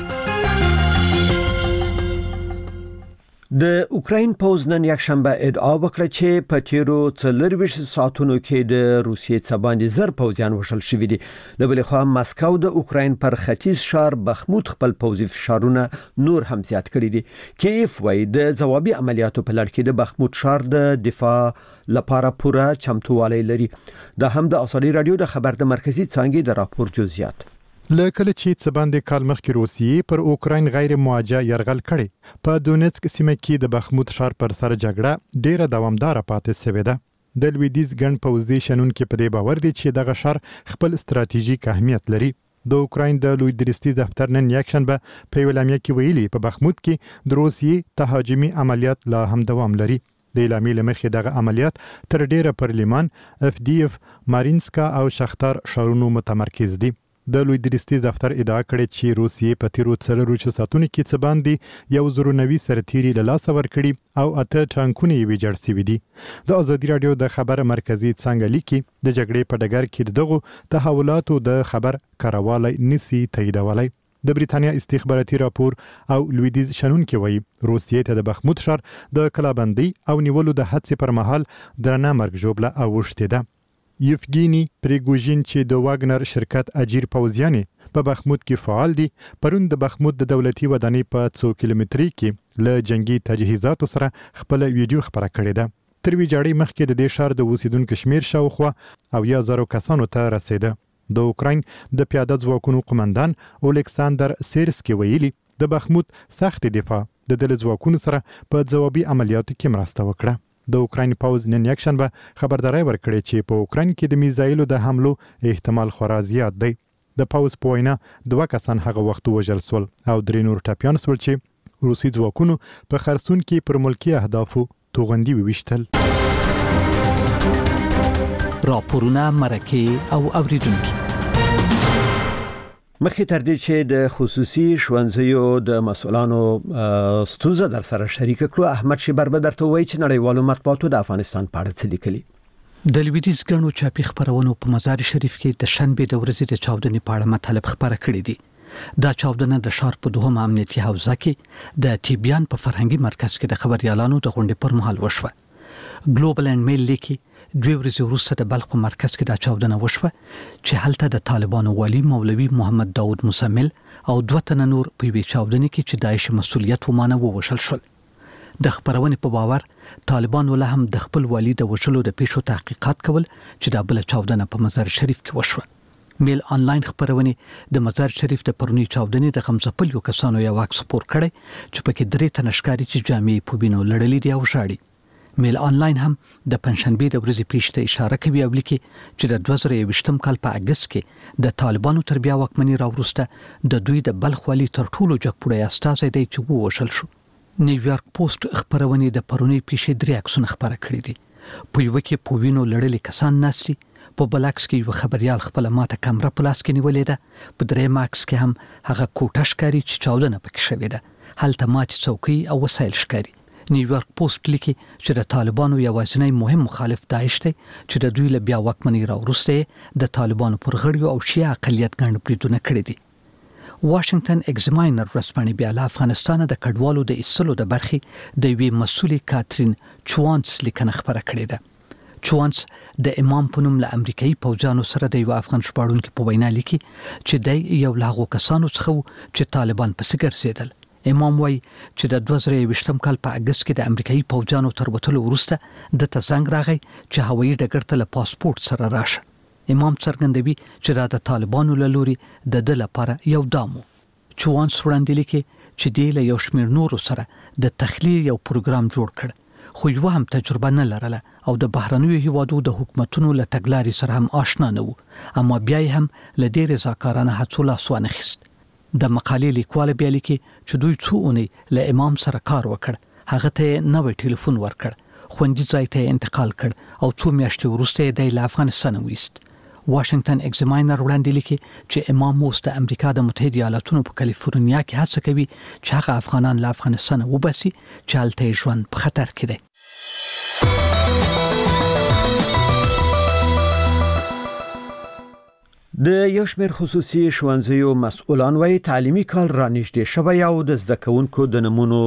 د اوکراین پوز نن یکشنبه ادعا وکړه چې په تیرو 24 ساعتونو کې د روسیې څخه باندې زر پوځیان وشل شوي دي. د بل خوا مسکو د اوکراین پر ختیځ شهر بخموت خپل پوځي فشارونه نور هم زیات کړي دي. کیف وایي د ځوابي عملیاتو په لړ کې د بخموت شهر د دفاع لپاره پوره چمتووالی لري. دا هم د ازادي رادیو د خبر د مرکزی څانګې د راپور جزئیات. لکه چې څه باندې کال مخکې روسیې پر اوکراین غیر مواجه يرغل کړي په دونیتسک سیمه کې د بخموت ښار پر سر جګړه ډیره دوامدار پاتې شوې ده. د لویدیز ګڼ پوځي شنونکو په دې باور دي چې دغه ښار خپل ستراتیژیک اهمیت لري. د اوکراین د لوی درستي دفتر نن یکشنبه په اعلامیه کې ویلي په بخموت کې د روسیې تهاجمي عملیات لا هم دوام لري. د اعلامیې لمخې دغه عملیات تر ډیره پر لیمان، افدیف، مارینسکا او شختار ښارونو متمرکز دي. د لوی درستي دفتر ادعا کړې چې روسیې په تیرو 24 ساعتونو کې څه باندې 190 سرتیري له لاسه ورکړي او 8 ټانکونه یې ویجاړ شوي دي. د ازادي رادیو د خبر مرکزی څنګه لیکي د جګړې په ډګر کې دغه تحولاتو د خبر کارواله نسی تاییدولای. د بریتانیا استخباراتي راپور او لویدیز شنونکو وایي روسیې ته د بخموت ښار د کلابندۍ او نیولو د هڅې پر مهال درنه مرګ ژوبله اوښتې ده. یفګینی پریګوژین چې د واګنر شرکت اجیر پوځیانې په بخموت کې فعال دي پرون د بخموت د دولتي ودانۍ په 2 کیلومتري کې له جنگي تجهیزاتو سره خپل ویډیو خبره کړې ده. تر ویجاړۍ مخکې د دې ښار د اوسیدونکو شمیر شاوخوا او 1000 کسانو ته رسیده. د اوکراین د پیاده ځواکونو قومندان اولکساندر سیرسکي ویلي د بخموت سخت دفاع د دل ځواکونو سره په ځوابي عملیاتو کې مرسته وکړه. د اوکراین پوز نن یکشنبه خبرداري ورکړې چې په اوکراین کې د میزایلو د حملو احتمال خورا زیات دی. د پوز په وینا 2 کسان هغه وخت وژل شول او 3 نور ټاپیان شول چې روسي ځواکونو په خرسون کې پر ملکی اهدافو توغندي وویشتل. راپورونه مرکه او اوریدونکو مخکې تر دې چې د خصوصي ښوونځیو د مسؤلانو ستونزه در سره شریک کړو، احمد شیبر به درته وایي چې نړیوالو مطبوعاتو د افغانستان په اړه څه لیکلي. د لویدیز ګڼو چاپی خبرونو په مزار شریف کې د شنبه د ورځې د چاودنې په اړه مطلب خبره کړې دي. دا چاودنه د ښار په دوهم امنیتي حوزه کې د تیبیان په فرهنګي مرکز کې د خبريالانو د غونډې پر مهال وشوه. ګلوبل اند میل لیکي 2 ورځې وروسته د بلخ په مرکز کې دا چاودنه وشوه چې هلته د طالبانو والی مولوي محمد داود مسمل او 2 تنه نور په وی چاودنه کې چې داعش مسؤلیت ومانه ووشل شول. د خبرونې په باور طالبان ول هم د خپل والی د وشلو د پیښو تحقیقات کول چې د بل چاودنه په مزار شریف کې وشوه. میل آنلاین خبرونه د مزار شریف د پرونی چاودنې د غمزپل یو کسانو یو عکس پور کړي چې پکې 3 تنه ښکاری چې جامې په وینو لړلې دي او شاړي. میل آنلاین هم د پنځشنبه د ورځې پیښته اشاره کوي او لیکي چې د 2020م کال په اگست کې د طالبانو تر بیا واکمنۍ راوروسته د دوی د بلخ والی تر ټولو جګپوړی استازی دی چې ووشل شو. نیویارک پوسټ خبرونه د پرونی پیښې 3 عکسونه خبره کړي دي. په یو کې په وینو لړلې کسان ناشتي، په بلکس کې یو خبريال خپل ماته کیمرا په لاس کې نیولې ده، په درې ماکس کې هم هغه کوټه ښکاری چې چاودنه پکې شوې ده، هلته ماته څوکۍ او وسایل ښکاری. نیویارک پوسټ لیکي چې د طالبانو یوازینی مهم مخالف داعش دی چې د دوی له بیا واکمنۍ راوروسته د طالبانو پر غړیو او شیعه اقلیت ګڼ بریدونه کړي دي. واشنگټن ایگزاماینر ورځپاڼې بیا له افغانستان د کډوالو د ایستلو د برخې د وی مسولې کاترین چوانس لیکنه خبره کړې ده. چوانس د امام په نوم له امریکایي پوځانو سره د یو افغان شپاړونکو په وینا لیکي چې د یو لاغو کسانو څخه چې طالبان په سګر سیدل. امام وای چې د 2020م کال په اگست کې د امریکایي پوځانو تر وټلو وروسته د تزنګ راغی چې هوایي ډګر ته له پاسپورت سره راشه. امام څرګندوي چې د طالبانو له لوري د دل لپاره یو دامو. چوانس وړاندې لیکي چې د یو شمېر نورو سره د تخلیه یو پروګرام جوړ کړ، خو یو هم تجربه نه لرله او د بهرنیو هیوادو د حکومتونو له تګلارې سره هم آشنا نه وو، اما بیا هم له ډېر رضاکارانه هڅو لاس وانه خیست. د مقالې لیکوال بیا لیکي چې دوی څو اونۍ له امام سره کار وکړ، هغه ته نوې ټلیفون ورکړ، خوندي ځای ته انتقال کړ او 2 میاشتې وروسته د افغانستان وېست. واشنگټن ایگزاماینر وړاندې لیکي چې امام موس د امریکا د متحده ایالاتونو په کالیفورنیا کې هڅه کوي چې هغه افغانان له افغانستان وباسي چې هلته ژوند په خطر کې دی. د یو شمېر خصوصي ښوونځیو مسؤلان وايي تعلیمي کال رانږدې شوی او د زده کوونکو د نمونو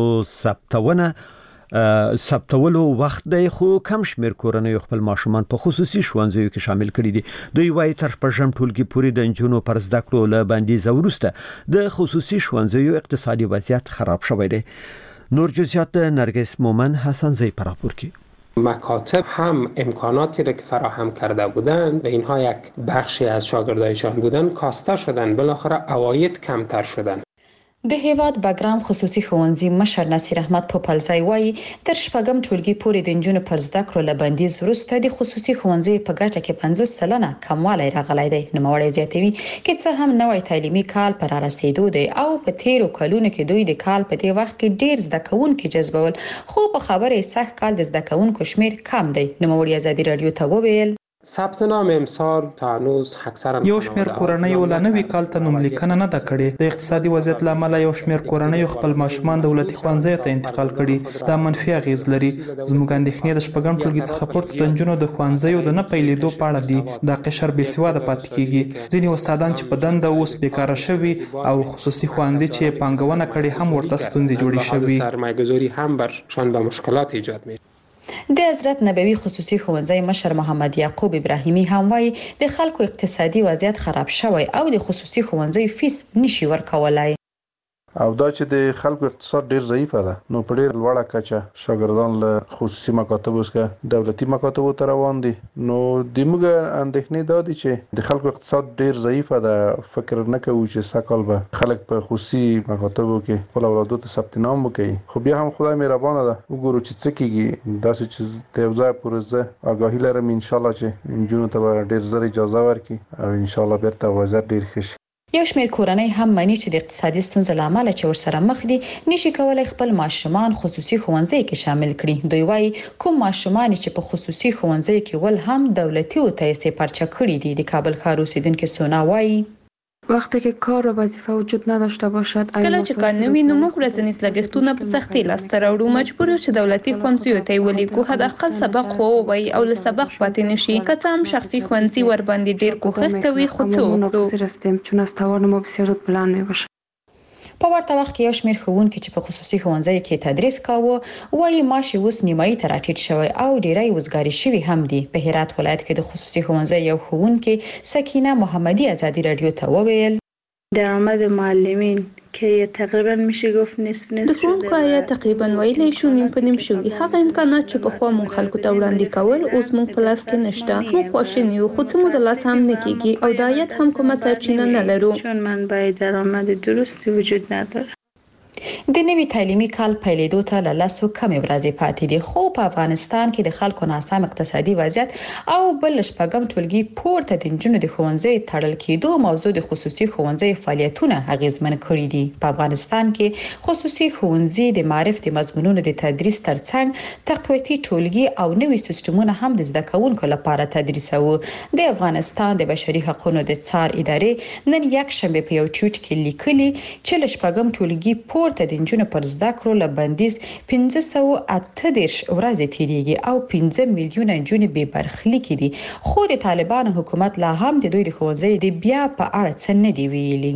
ثبتولو وخت دی، خو کم شمېر کورنۍ خپل ماشومان په خصوصي ښوونځیو کې شامل کړي دي. دوی وايي تر شپږم ټولګي پورې د نجونو پر زده کړو له بندیز وروسته د خصوصي ښوونځیو اقتصادي وضعیت خراب شوی دی. نور جزئیات نرگس مومن حسن زی پر راپور کی. مکاتب هم امکاناتی را که فراهم کرده بودند و اینها یک بخشی از شاگردایشان بودند کاسته شدند، بالاخره عواید کمتر شدند. د هیواد بګرام خصوصي ښوونځي مشر نصیر احمد پوپلزی وایي تر شپږم ټولګي پورې د نجونو پر زده کړو له بندیز وروسته د خصوصي ښوونځي په ګټه کې 50% کموالی راغلی دی. نوموړی زیاتوي چې څه هم نوی تعلیمي کال پر رسیدو دی او په تیرو کلونو کې دوی د کال په دې وخت کې ډیر زده کوونکي جذبول، خو په خبره سخ کال د زده کوونکو شمیر کم دی. نوموړی ازادي رادیو ته وویل ثبت نام امسال تا هنوز اکثرا یو شمیر کورنۍ ول نوې کال ته نوم لیکنه نه ده کړې. د اقتصادي وضعیت لامل یو شمیر کورنۍ خپل ماشومان دولتي ښوونځي ته انتقال کړي. دا منفي اغیز لري. زموږ اندېښنې د شپږم ټولګي څخه پورته د نجونو د ښوونځیو د نه پیلېدو په اړه دي. دا قشر بې سواده پاتې کیږي. ځینې استادان چې په دنده اوس بیکاره شوي او خصوصي ښوونځي چې پانګونه کړي هم ورته ستونزې جوړې شوي. سرمایه‌گذاری هم برشان به مشکلات ایجاد می‌کنه. د حضرت نبوي خصوصي ښوونځي مشر محمد یعقوب ابراهیمی هم وایي د خلکو اقتصادي وضعیت خراب شوی او د خصوصي ښوونځي فیس نشي ورکولای. او دا چې د خلکو اقتصاد ډیر ضعیفه ده، نو په ډیر لوړه کچه شاګردان له خصوصي مکاتبو څخه دولتي مکاتبو ته روان دي. نو د موږ اندېښنې دا دي چې د خلکو اقتصاد ډیر ضعیفه ده. فکر نه کوو چې سکهال به خلک په خصوصي مکاتبو کې خپل اولادو ته ثبت نام وکړي. خو بیا هم خدای مهربانه ده، وګورو چې څه کیږي. داسې چې د یو ځای پورې زه آګاهي لرم ان شاء الله چې نجونو ته ډیر زر اجازه ورکړي او ان شاء الله بیرته وضعیت ډیر ښه شي. یو شمېر کورنۍ هم مانی چې د اقتصادي ستونزو لامل چې ورسره مخ دي نشي کولای خپل ماشومان خصوصي ښوونځي کې شامل کړي. دوی وايي کوم ماشومان چې په خصوصي ښوونځي کې ول هم دولتي او تایسې پرچا کړي دي. د کابل ښار اوسیدونکو سونا وايي وقتی که کار و وظیفه وجود نداشته باشد کله چې کار نه وي نو موږ ورځنی لګښتونه په سختۍ لاسته راوړو. مجبور یو چې دولتي ښوونځیو ته ولیکو حداقل سبق خو وایي او له سبق پاتې نشي. که څه هم شخصي ښوونځي ور باندې ډیر کوښښ کوي خو څه وکړو. چون از توان ما بسیار زود بلند میباشه. په ورته وخت کې یو شمېر ښوونکي چې په خصوصي ښوونځي کې تدریس کاوه وایي معاش اوس نیمایي ته راټیټ شوی او ډیری وزګاری شوي هم دي. په هرات ولایت کې د خصوصي ښوونځي یو ښوونکي سکینه محمدی ازادي رادیو ته وویل درآمد معلمین که تقریبا میشه گفت نصف د ښوونکو عاید تقریبا ویلی شو نیم په نیم شوي. هغه امکانات چې پخوا مونږ خلکو ته وړاندې کول اوس مونږ په لاس کې نشته. مونږ خواشیني یو خو څه مو د لاس هم نه کیږي او د عاید هم کومه سرچینه نه لرو چون منبع درآمد درستی وجود نداره. د نوي تعلیمي کال پیلېدو ته له لسو کمې ورځې پاتې دي، خو په افغانستان کې د خلکو ناسم اقتصادي وضعیت او بل شپږم ټولګي پورته د نجونو د ښوونځي تړل کېدو موضوع د خصوصي ښوونځي فعالیتونه اغیزمن کړي دي. په افغانستان کې خصوصي ښوونځي د معرف د مضمونونو د تدریس ترڅنګ تقویتي ټولګي او نوي سیستمونه هم د زده کوونکو لپاره تدریسوي. د افغانستان د بشري حقوقو د څار ادارې نن یک شنبه په یو ټویټ کې لیکلي چې له شپږم ټولګي پورته د نجونو پر زده کړو له بندیز 538 ورځې تیریږي او 15 میلیونه نجونې بې برخلیکې دي. خو د طالبانو حکومت لا هم د دوی د ښوونځي د بیا په اړه څه نه دی ویلي.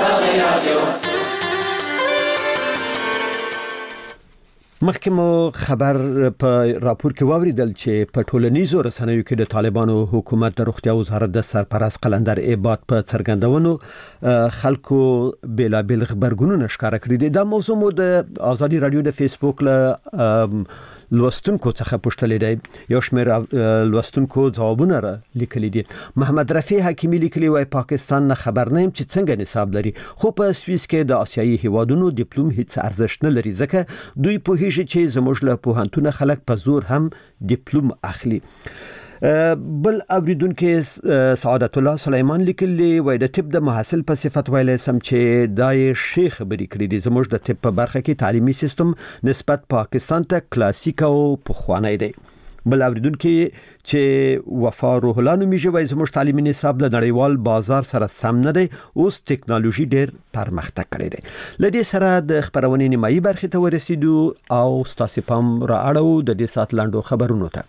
مخکې مو خبر په راپور کې واوریدل چې په ټولنیزو رسنیو کې د طالبانو حکومت د روغتیا وزارت د سرپرست قلندر عباد په څرګندونو خلکو بیلابل خبرګونونه ښکاره کړي دي. دا موضوع مو د ازادي رادیو د فیسبوک له لوستونکو څخه پوښتلې دی. یو شمېر لوستونکو ځوابونه را لیکلي دي. محمد رفیع حکیمی لیکلي وای پاکستان نه خبر نه چې څنګه نصاب لري، خو په سویس کې د آسیایي هیوادونو ډیپلوم هیڅ ارزښت نه لري ځکه دوی پوهیږي چې زموږ له پوهنتون خلک په زور هم ډیپلوم اخلي. بل اوریدونکو سعادت الله سلیمان لیکلی وای د طب د محصل په صفت ویلای سم چې دای شیخ خبرې کړې دي. زموږ د طب په برخه کې تعلیمي سیستم نسبت پاکستان ته کلاسیک او پخوانی دی. بل اوریدونکو چې وفا روح الله نومیږي وایي زموږ تعلیمي نصاب له نړیوال بازار سره سم نه دی، اوس ټکنالوژي ډېر پرمختګ کړی دی. لدې سره د خبرونې نیمایي برخې ته ورسېدو او ستاسو پام را اړو د دې سات لاندو خبرونو ته.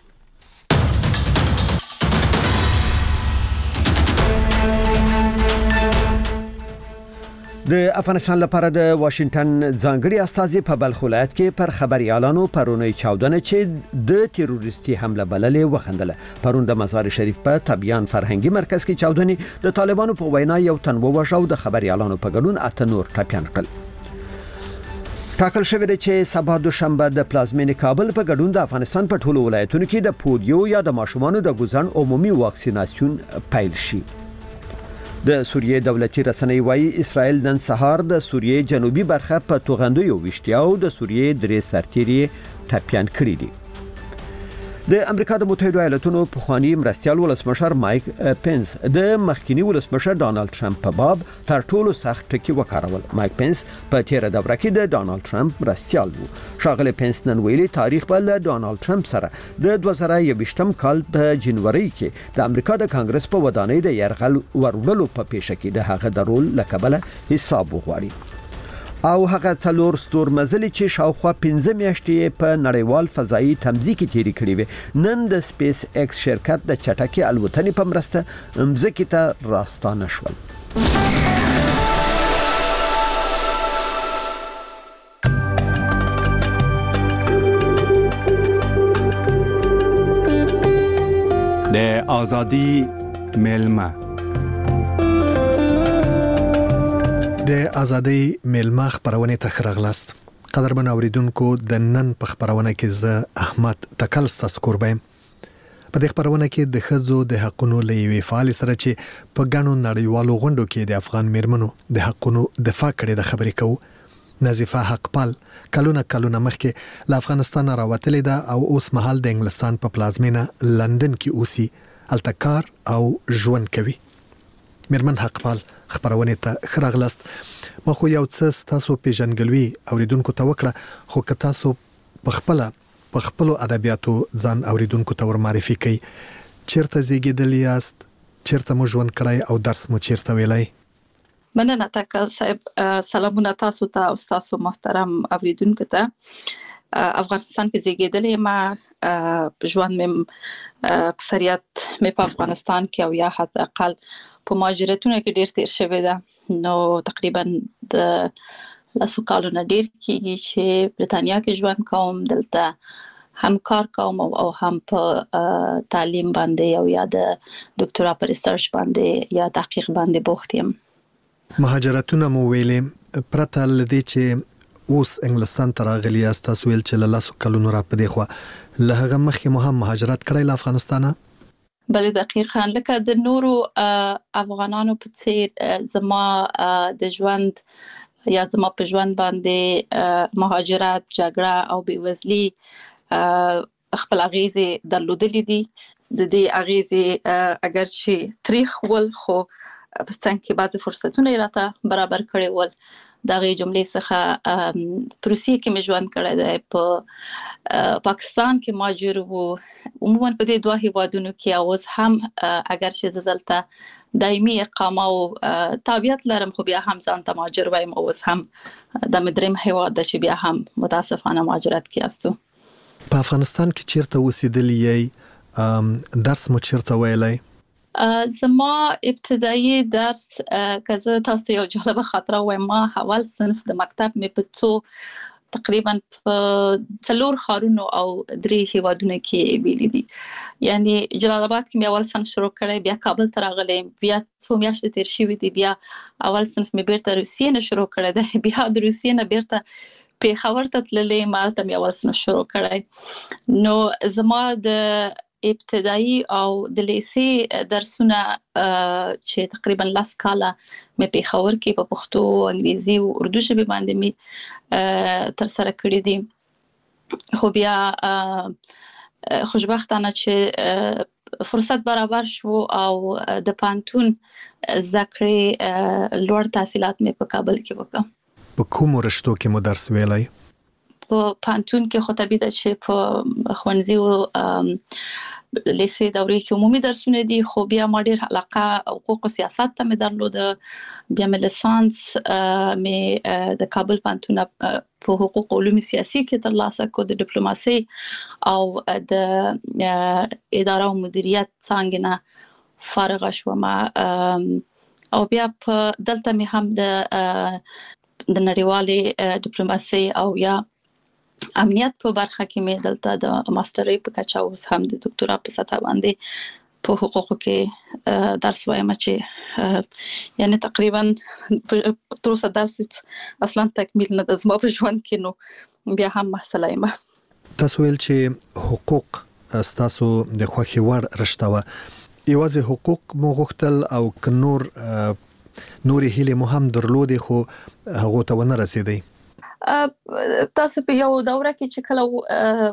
د افغانستان لپاره د واشنگټن ځانګړي استازي په بلخ ولایت کې پر خبريالانو پرونی چاودنه چې د تروریستي حمله بللې وخندله. پرون د مزار شریف په تبیان فرهنګي مرکز کې چاودنې د طالبانو په وینا یو تن ووژل او د خبريالانو په ګډون اته نور ټپيان کړل. ټاکل شوی دی چې سبا دوشنبه د پلازمینې کابل په ګډون د افغانستان په ټولو ولایتونو کې د پولیو یا د ماشومانو د ګوزن عمومي واکسیناسیون پیل شي. د سوریې دولتي رسنۍ وايي اسرائیل نن سهار د سوریې جنوبي برخه په توغندیو وشتیاو د سوریې درې سرتیري ټپيان کړی دي. د امریکا د متحده ایالاتونو پخوانی مرستیال ولسمشر مایک پنس د مخکینی ولسمشر ډانلډ ټرمپ په باب تر ټولو سخت ټکی وکارول. مایک پنس په تیر دوره کې د ډانلډ ټرمپ مرستیال وو. شاغله پنس نن ویلي تاریخ په ډانلډ ټرمپ سره د 2021م کال په جنوري کې د امریکا د کانګرس په ودانۍ د يرغل ورولو په پیښه کې د هغه د رول لکبله حساب وغواړي. او هغه څلور ستور مزلي چې شاوخوا 15 میاشتې په نړیوال فضایي تمځي کې تیری کړی وي نن د سپیس ایکس شرکت د چټکي الوتنې په مرسته مزکی ته راستانه شول. د ازادي ملما د ازادي ملما خبرونه ته خرغلاست. قدرمن اوریدونکو د نن په خبرونه کې زه احمد تکل ستاسو قربایم. په دې خبرونه کې د خځو د حقونو لېوي فعال سره چې په ګڼو نړیوالو غونډو کې د افغان میرمنو د حقونو دفاع کړي د خبرې کوو. نظیفه حقپال کلونه مخکې له افغانستان راوتلې ده او اوس مهال د انګلستان په پلازمینه لندن کې اوسي، هلته کار او ژوند کوي. میرمن حقپال خبرونه ته خرغلاست. ما خو یو څه تاسو پیژنګلوي اوریدونکو ته وکړه، خو که تاسو په خپل ادبیاتو ځان اوریدونکو ته ور معرفي کړئ. چیرته زیږیدلی یاست، چیرته مو ژوند کړی او درس مو چیرته ویلی؟ مننه تکل صاحب. سلامونه تاسو ته او تاسو محترم اوریدونکو ته. افغانستان کې زیږیدلې ما ژوند مې اکثریت مې په افغانستان کې او یا حتی اقل په مهاجرتونو کې ډیر تیر شوی ده. نو تقریبا د لاسو کالونه ډیر کېږي چې برتانیا کې ژوند کوم. دلته هم کار کوم او هم په تعلیم باندې او یا د ډاکټرا پر ریسرچ باندې یا تحقیق باندې بوخت یم. مهاجرتونه مو ویلې پرته لدې چې اوس انګلستان ته راغلی یاست، تاسو ویل چې له لاسو کلونو را پدې خو له هغه مخکې مو هم مهاجرت کړی له افغانستانه؟ بله دقیقاً لکه د نورو افغانانو په څیر زما د ژوند یا زما په ژوند باندې مهاجرت، جګړه او بېوزلي خپل اغیزې درلودلې دي. د دې اغیزې اگر چې تاریخ ول خو په څنګه کې بعضی فرصتونه راته برابر کړي ول. دغه جملې څخه پروسې کې مې ژوند کړی دی. په پاکستان کې مهاجر وو، عموما په دې دوه هیوادونو کې اوس هم اگر چې دلته دایمي اقامه او تابعیت لرم خو بیا هم ځان ته مهاجر وایم. اوس هم د مدرم هیواد د چې بیا هم متاسفانه مهاجرت کې استو. په افغانستان کې چیرته اوسېدلی یې؟ درس مو چیرته ویلی؟ زما ابتدایي درس که زه تاسو ته یو جالبه خاطره وایم، ما اول صنف د مکتب مې په تقریبا په 4 ښارونو او 3 هیوادونو کې ویلي دي. یعنی جلال آباد کې مې اول صنف شروع کړی، بیا کابل ته راغلم، بیا څو میاشتې تیر شوې دي، بیا اول صنف مې بیرته روسیې نه شروع کړی دی، بیا د روسیې نه بیرته پیښور ته تللې، مالته مې اول صنف شروع کړی. نو زما د ابتدایي او د لیسې درسونه چې تقریبا 10 کاله مې پیښور کې په پښتو، انګریزي او اردو ژبه باندې مې تر سره کړی دي. خو بیا خوشبختانه چې فرصت برابر شو او د پانتون زده کړې لوړ تحصیلات مې په کابل کې وکړ. په کومو رشتو کې مو درس ویلی؟ په پانتون کې خو طبيعي ده چې په خوانزي او لیسې دورې کې عمومي درسونه دي خو بیا ما ډېر علاقه حقوق او سیاست ته مې درلوده بیا مې لیسانس مې د کابل پانتون په حقوق او علوم سیاسي کې ترلاسه کړ د ډیپلوماسي او د اداره او مدیریت څنګه نه فارغ شوم او بیا په دلته مې هم د نړیوالې ډیپلوماسي او یا امنیت په برخه کې مې دلته د ماسترۍ په کچه اوس هم د دکتورا په سطح باندې په حقوقو کې درس وایم چې یعنی تقریبا تر اوسه درس اصلا تکمیل نه د زما په ژوند کې نو بیا هم مسله یم. تاسو ویل چې حقوق تاسو د خوښي وړ رشتہ و یوازې حقوق مو غوښتل او ک نور هیله مو هم درلودي خو هغه ته ونه رسیدي. تاسو په یو دوره کې چې کله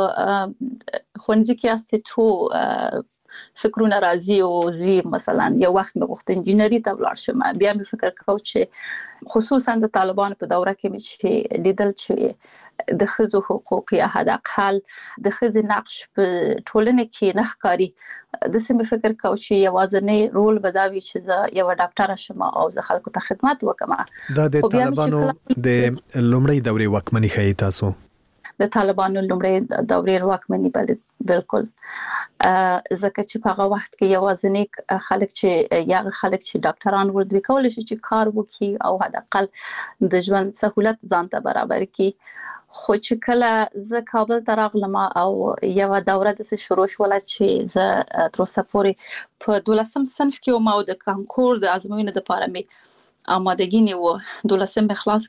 په خونځي کې استو فکرونه راځي او زی مثلا یو وخت مې غوښتل انجینری ته ولاړ شم بیا مې فکر کاوه چې خصوصا د طالبانو په دوره کې مې چې لیدل چې د خزو حقوق یا حد اقل د خزو نقش په ټولنه کې نه ښکاري د سیمه فکر کاوه چې یوازنی رول بداوي چې زه یو ډاکټر شم او زه خلکو ته خدمت وکم. دا د طالبانو د لومړی دورې واکمنۍ خې تاسو د طالبانو لومړی دورې واکمنۍ بالکل ځکه چې په هغه وخت کې یوازنی خلک چې ډاکټران ورته کول شي چې کار وکړي او حد اقل د ژوند سہولت ځان ته برابر کړي خو چې کله زه کابل ته راغلم او یو دوره د شروع شوله چې زه تر اوسه پورې په 12م صنف کې وم او د کانکور د ازموینې لپاره مې آمادګي نیو 12م خلاص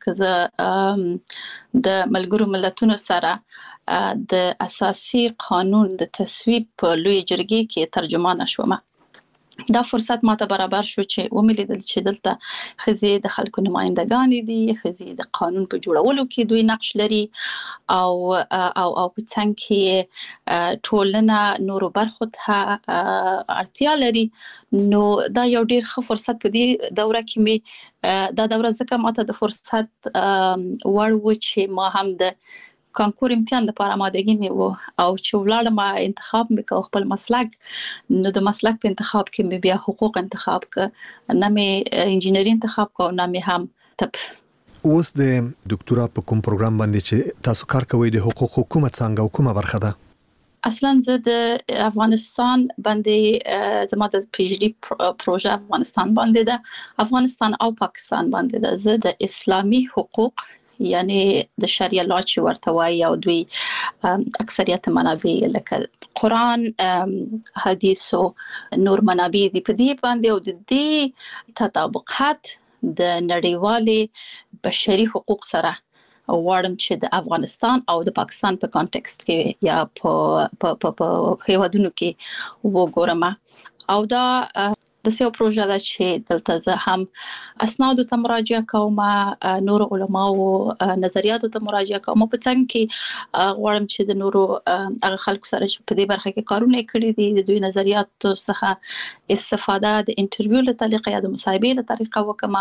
کړه د ملګرو ملتونو سره د اساسي قانون د تصویب په لوی جرګې کې ترجمانه شوم. دا فرصت ماته برابر شو چې وملیدل چې دلته خزي د خلکو نمائندگان دي خزي د قانون په جوړولو کې دوی نقش لري او په څنګه کې ټولنه نورو برخو ته اړتیا لري نو دا یو ډیر ښه فرصت په دې دوره کې مې دا دوره ځکه ماته د فرصت وړ و چې ما هم د کانکور امتحان لپاره آمادګي نیو او چې ولاړم انتخاب وکاو خپل مسلک نو د مسلک په انتخاب کې مې بیا حقوق انتخاب ک نه مې انجینری انتخاب کو نه مې هم طب. اوس د ډاکټورا په کوم پروګرام باندې چې تاسو کار کوئ د حقوق حکومت څنګه حکومت برخه ده؟ اصلا زه د افغانستان باندې زما د پی ایچ ډی پروژه افغانستان باندې ده افغانستان او پاکستان باندې ده زه د اسلامي حقوق یعنی د شریعه لا چې ورته وایي او دوی اکثریت منابع لکه قرآن حدیث او نور منابع دي په دې باندې او د دې تطابقات د نړیوالې بشري حقوق سره وړم چې د افغانستان او د پاکستان په کانټکست کې یا په هیوادونو کې وګورم او دا د سیو پروژه ده چې دلته زه هم اسناد ته مراجعه کوم نور علما او نظریاتو ته مراجعه کوم په څنګه کې غواړم چې د نورو هغه خلکو سره په دې برخه کې کارونه کړی دي د دوی نظریاتو څخه استفاده د انټرویو له طریقې یا د مصاحبې له طریقې وکم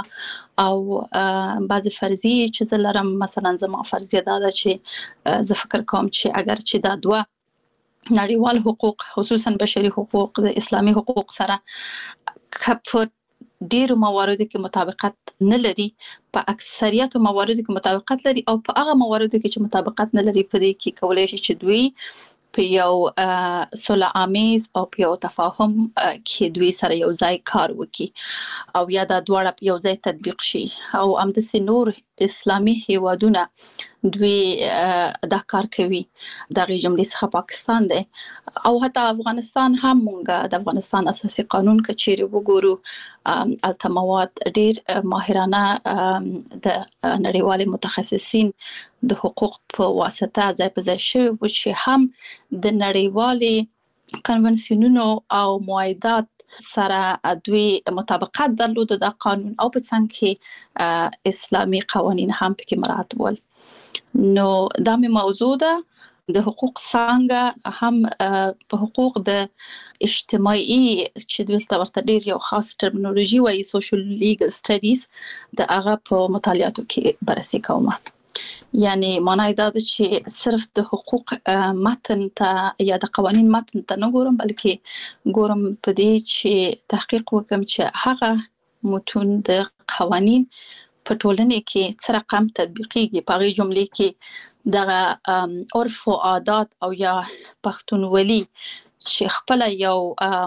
او بعضی فرضیه چې زه لرم مثلا زما فرضیه دا ده چې زه فکر کوم چې اگر چې دا دوه نړیوال حقوق خصوصا بشري حقوق د اسلامي حقوق سره په ډیرو مواردو کې مطابقت نه لري په اکثریت مواردو کې مطابقت لري او په هغه مواردو کې چې مطابقت نه لري په دې کې کولای شي چې دوی په یو صلح آمیز او په یو تفاهم کې دوی سره یو ځای کار وکړي او یا دا دواړه یو ځای تطبیق شي او همداسې نور اسلامي هیوادونه دوی دا کار کوي د جمهوریت څخه پاکستان دی او حتی افغانستان هم مونږ د افغانستان اساسي قانون کچېری وګورو التمواد ډیر ماهرانه د نړیوال متخصصین د حقوق په واسطه ځای په ځای شوی و چې هم د نړیوالې کنونسیونونو او معاهدات سره دوی مطابقت درلود د قانون او په څنګه کې اسلامي قوانين هم پکې مراعات ول نو دا مې موضوع ده د حقوق څنګه هم په حقوق د اجتماعي چې دلته ورته ډیر یو خاص ټرمینولوژي وایي سوشل لیګل سټډیز د هغه په مطالعاتو کې بررسي کوم. یعنی معنی دا ده چې صرف د حقوق متن ته یا د قوانین متن ته نه ګورم، بلکې ګورم په دې چې تحقیق وکم چې هغه متون د قوانین په ټولنه کې څه رقم تطبیقيږي، په هغه جملې کې د عرف او عادات او یا پښتونولي چې خپل یو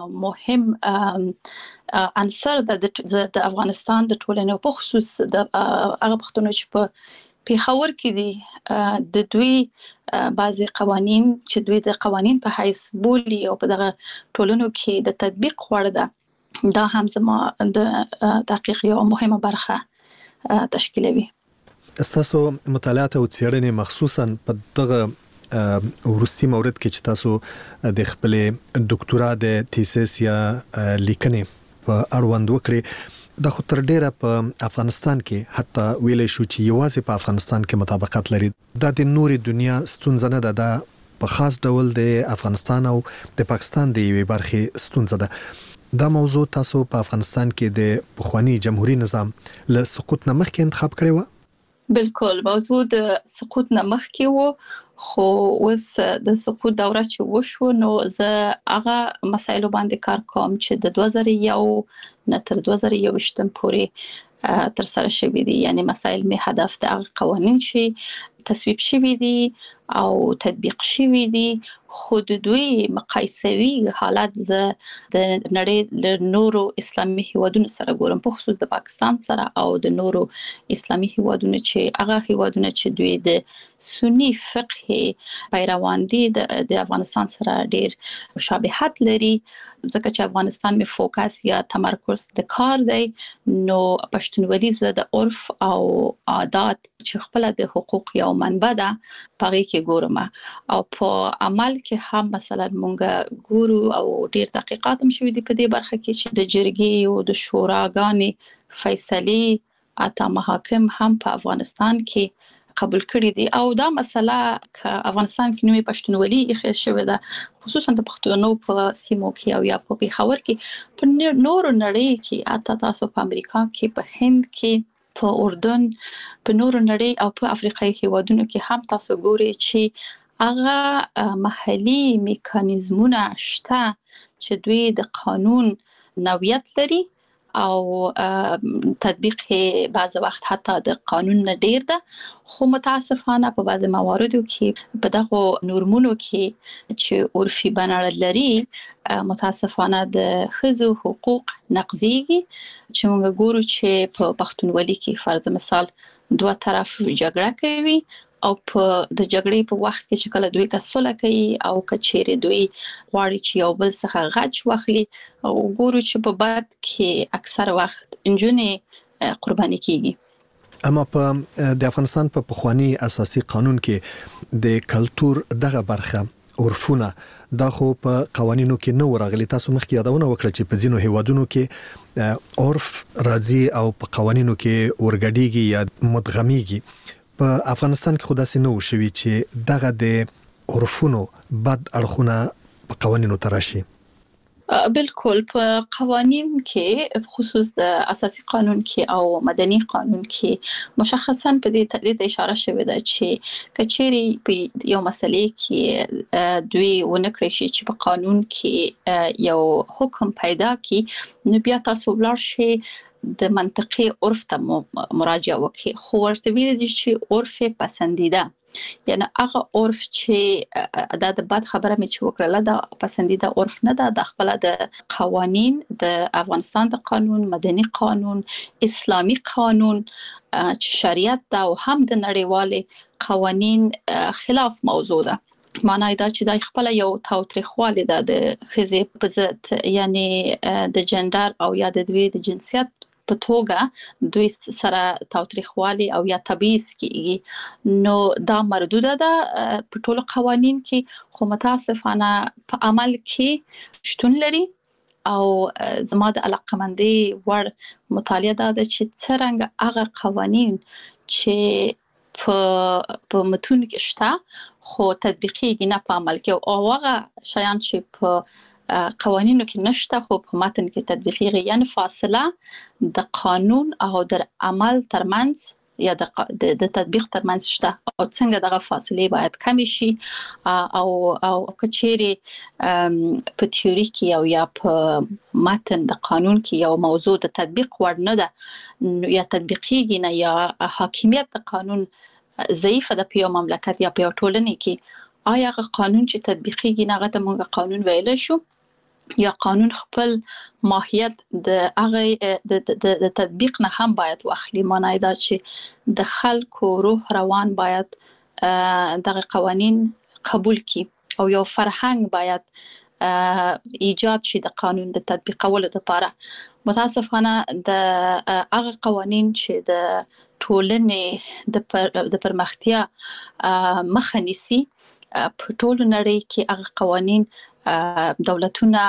مهم عنصر د افغانستان د ټولنې په خصوص د هغه پښتون چې په پیښور کې دي د دوی بعضي قوانین چې دوی د قوانین په حیث بولي او په دغه ټولنو کې د تطبیق وړ ده، دا هم زما د تحقیق یو مهمه برخه تشکیلوي. تاسو مطالعات او څېړنې مخصوصا په دغه ورستي مورد کې چې تاسو د خپل ډاکټورا د تیسیس یا لیکنې په اړوند وکړي، د خو تر ډیره په افغانستان کې حتی ویلې شو چې یوازې په افغانستان کې مطابقت لري. دا د نوري دنیا ستونزه نه ده، په خاص ډول د افغانستان او د پاکستان د یوې برخې ستونزه ده. دا موضوع تاسو په افغانستان کې د پخوانی جمهوریت نظام له سقوط نه مخکې انتخاب کړی و؟ بالکل، موضوع د سقوط نه مخکې و، خو اوس د سقوط دوره چې وشو نو زه هغه مسایلو باندې کار کوم چې د 2001 نه تر 2021 پورې تر سره شوي دي. یعنی مسایل می هدف د هغه قوانین چې تصویب شوي دي او تطبیق شوي دي، خو د دوی مقایسوي حالت زه د نړۍ له نورو اسلامي هیوادونو سره ګورم، په خصوص د پاکستان سره او د نورو اسلامي هیوادونو چې هغه هیوادونه چې دوی د سنی فقه پیروان دي د افغانستان سره ډیر مشابهت لري، ځکه چې افغانستان می فوکس یا تمرکز د کار دی. نو پښتونولي زه د عرف او عادات چې خپل د حقوق یو منبع ده پاره کې ګورم، او په عمل کې هم مثلا مونږ ګورو او ډیر تحقیقات هم شوي دي په دې برخه کې چې د جرګې او د شوراګانې فیصله اته محاکم هم په افغانستان کې قبول کړی دي. او دا مسله ک افغانستان کې نوې پښتونولي اخیس شوې ده، خصوصا د پښتنو په سیمو کې او یا په پیښور کې، په نورو نړۍ کې، اته تاسو په امریکا کې، په هند کې، په اردن، په نورو نړۍ او په افریقایي هیوادونو کې هم تاسو ګورئ چې هغه محلي میکانیزمونه شته چې دوی د قانون نوعیت لري او تطبیق بعض وخت حتی د قانون نه ډیر ده، خو متاسفانه په بعض مواردو کې په دغه نورمونو کې چې عرفي بنړ لري متاسفانه د ښځو حقوق نقضيږي، چې موږ ګورو چې په پښتونولي کې فرض مثال دوه طرف جګړه کوي او په د جګړې په وخت کې چې کله دوی کسوله کوي او کچېره دوی غواړي چې یو بل څخه غچ واخلي، او ګورو چې په بعد کې اکثر وخت انجونې قرباني کیږي. اما په د افغانستان په پخوانی اساسي قانون کې د کلچر دغه برخه عرفونه دا خو په قوانینو کې نو راغلي. تاسو مخکې یادونه وکړه چې په ځینو هیوادونو کې عرف راځي او په قوانینو کې ورګډيږي یا مدغميږي. په افغانستان کې خداسي نو شوي چې دغه د عرفونو بد اړخونه په قوانینو تراشي. بالکل، په قوانین کې خصوص د اساسي قانون کې او مدني قانون کې مشخصا په دې تقلید اشاره شوې ده چې کچېری په یو مسلې کې دوی ونکړي شي چې په قانون کې یو حکم پیدا کی، نو بیا تاسو ولر شي د منطقي عرف ته مراجعه وکړي. خو ورته ویل دي چې عرف پسندیده، یعنی هغه عرف چې د بد خبره مې چې وکړه دا پسندیده عرف نه ده، د خپل د قوانین د افغانستان د قانون، مدني قانون، اسلامی قانون چې شریعت دا او هم د نړیوال قوانین خلاف موضوع ده. معنی دا چې د خپل یو تاوتریخوالی ده د خزې په ضد، یعنی د جندر او یا د دوی د جنسیت په توګه دوی سره تاوتریخوالی او یا تبعیض کیږي. نو دا مردوده ده په ټولو قوانین کې، خو متاسفانه په عمل کې شتون لري. او زما د علاقمندي ور مطالعه ده چې څنګه هغه قوانین چې په متون کې شته خو تطبیقي نه په عمل کې، او هغه شیان چې په قوانینو کې نشته خو په متن کې تطبیقي، یعنی فاصله د قانون او د عمل ترمنځ یا د تطبیق ترمنځ شته او څنګه دغه فاصله باید کم شي او کچېری په تیوري کې یا په متن د قانون کې یو موضوع د تطبیق وړ نه ده یا تطبیقیږي نه یا حاکمیت د قانون ضعیف ده په یو مملکت یا په ټولنه کې آیا قانون چې تطبیقیږي نه غته موږ قانون ویل شو یا قانون خپل ماهیت د هغه د تطبیق نه هم باید واخلي معنی دا چې د خلکو روح روان باید دغه قوانين قبول کړي او یو فرهنګ باید ایجاد شي د قانون د تطبیقولو لپاره متاسفانه د هغه قوانين چې د ټولنې د پرمختیا مخه نیسي په ټولو نړۍ کې هغه قوانين دولتونه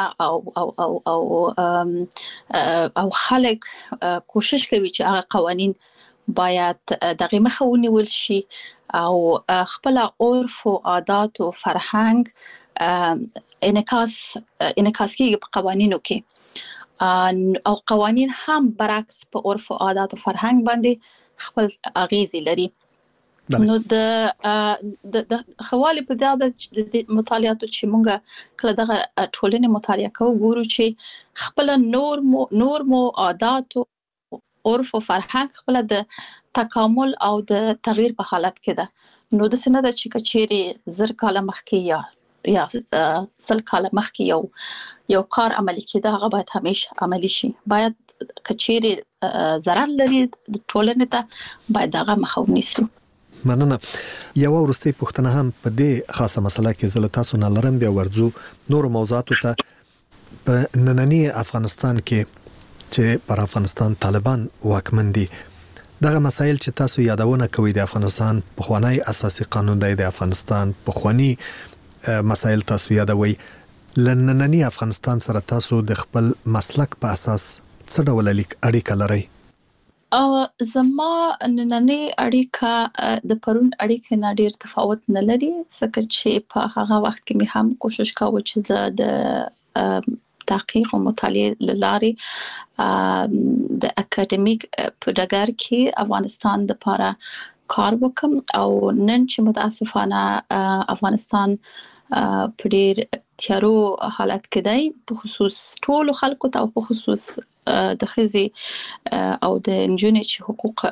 او خلک کوشش کوي چې هغه قوانين باید دغه مخه ونیول شي او خپل عرف او عادات او فرهنګ انعکاس کیږي په قوانینو کې او قوانین هم برعکس په عرف او عادات او فرهنګ باندې خپل اغیزې لري نو د حواله په دا د مطالعاتو چې مونږه کله دغه ټولنې مطالعه کوو ګورو چې خپل نورمو عادت او عرف او فرهنګ خپل د تکامل او د تغییر په حالت کې ده نو د سند چې کچېری زر کاله مخکې یا سل کاله مخکې یو کار عملي کېده هغه باید همیشه عملي شي باید کچېری ضرر لري د ټولنې ته باید هغه مخاوني سي مننه یو ورستي پښتنه هم په دې خاصه مسله کې زله تاسو نه لرم بیا ورځو نور موضوعاتو ته په نننی افغانستان کې چې پر افغانستان طالبان واکمن دي دغه مسایل چې تاسو یادونه کوي د افغانستان پخوانی اساسي قانون دی د افغانستان پخوانی مسایل تاسو یادوي لنننی افغانستان سره تاسو د خپل مسلک په اساس څه ډول اړیکه لرئ زما نننی اړیکه د پرون اړیکه نه ډیر تفاوت نه لري ځکه چې په هغه وخت کې مې هم کوشش کاوه چې زه د تحقیق او مطالعه لاري د اکیډمیک په ډګر کې افغانستان لپاره کار وکم او نن چې متاسفانه افغانستان په ډیر تیارو حالت کې دی په خصوص ټول خلکو ته په خصوص د خزي او د انجونې چې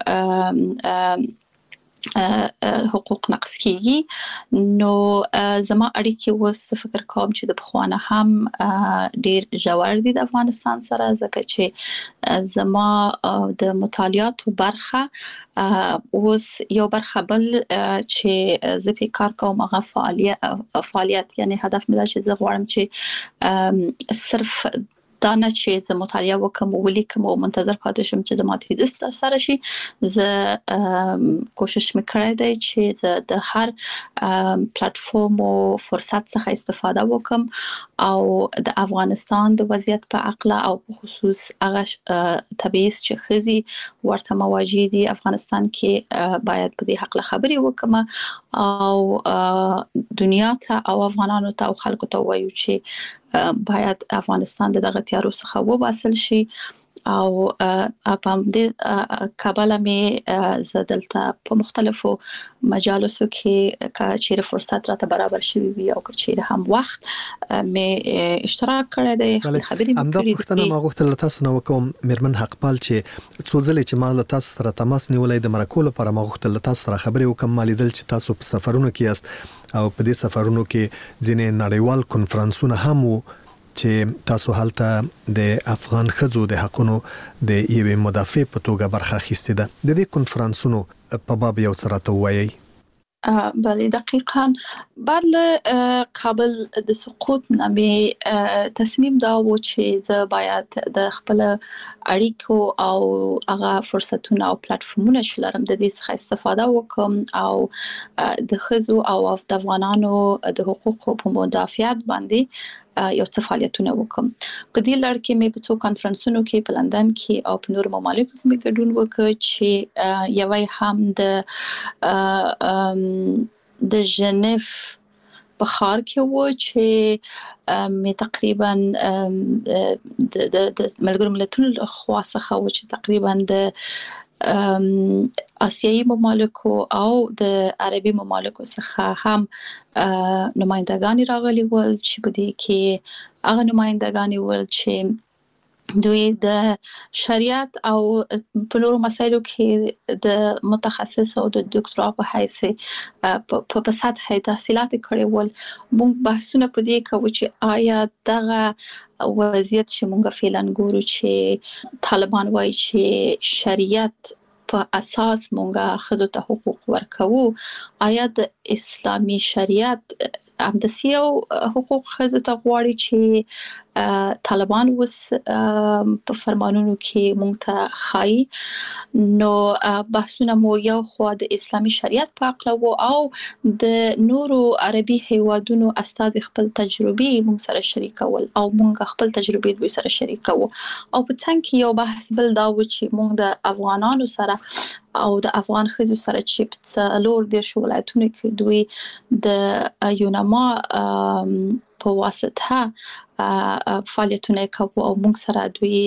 حقوق نقص کیږي نو زما اړیکې وس فکر کوم چې د بخوانه هم ډیر ژور دي د افغانستان سره ځکه چې زما د مطالعاتو برخه اوس یو برخه بل چې زه په کار کوم هغه فعالیت یعنی هدف مې دا چې زه غواړم چې صرف دا نه چې زه مطالعه وکم او ولیکم او منتظر پاتې شم چې زما تیزس تر سره شي زه کوشش وکړای دی چې زه د هر پلیټفارم او فرصت څخه استفاده وکم او د افغانستان د وضعیت په اړه او په خصوص هغه تبعیض چې خزي ورته مواجه دي افغانستان کې باید په دې حق خبري وکم او دنیا ته او افغانانو ته او خلکو ته وایو چې باید افغانستان دغه تیارو څخه وباسل شي او په دې کابل مې زدلته په مختلفو مجالسو کې چې فرصت راته برابر شوی وي او چې هم وخت مې اشتراک کړی دی خبرې مې کړې پښتنه ما غوښتل تاسو نو کوم مرمن حقپال چې څو ځله چې ما له تاسو سره تماس نیولای د مرکو لپاره ما غوښتل تاسو سره خبرې وکم مالیدل چې تاسو په سفرونو کې یاست او په دې سفرونو کې ځینې نړیوال کنفرانسونه هم چې تاسو هلته د افغان خځو د حقونو د یوې مدافع په توګه برخه اخیستې ده د دې کنفرانسونو په باب یو څه راته وایي بله دقیقاً بعد کابل د سقوط نامې تصمیم دا و چې زه باید د خپل اړیکو او هغه فرصتونه او پلیټفارمونه چې لرم د دې څخه استفاده وکم او د خزو او د افغانانو د حقوقو په مدافعت باندې یو څه فعالیتونه وکم په دې لړ کې مې په څو کانفرنسونو کې په لندن کې او په نورو ممالکو کې مې ګډون وکړ چې یوه هم د ژنیف په ښار کې و چې مې تقریبا د ملګرو ملتونو خوا څخه و چې تقریبا د آسیایي ممالکو او د عربي ممالکو څخه هم نمائندگان راغلي ول چې په دې کې هغه نمائندگان ول چې دوی د شریعت او په نورو مسایلو کې د متخصص او د ډاکټرا په حیث په سطح تحصیلات کړي ول. موږ بحثونه په دې کوو چې آیا دغه وضعیت چې موږ فعلا ګورو چې طالبان وایي چې شریعت په اساس مونږه خزو ته حقوق ورکوو، آیا د اسلامي شریعت همداسې یو حقوق خزو ته غواړي چې طالبان وس په فرمانونو کې مونږ ته خایي؟ نو بحثونه مو یو خو د اسلامي شریعت په اړه وو او د نورو عربي هیوادونو استاد خپل تجربه مونږ سره شریکول او مونږ خپل تجربه دوی سره شریکو او په څنګه کې یو بحث بل دا و چې مونږ د افغانانو سره او د افغان خزو سره چې په څلور د ولایتونو کې دوی د یونما په واسطه فعالیتونه کوي او موږ سره دوی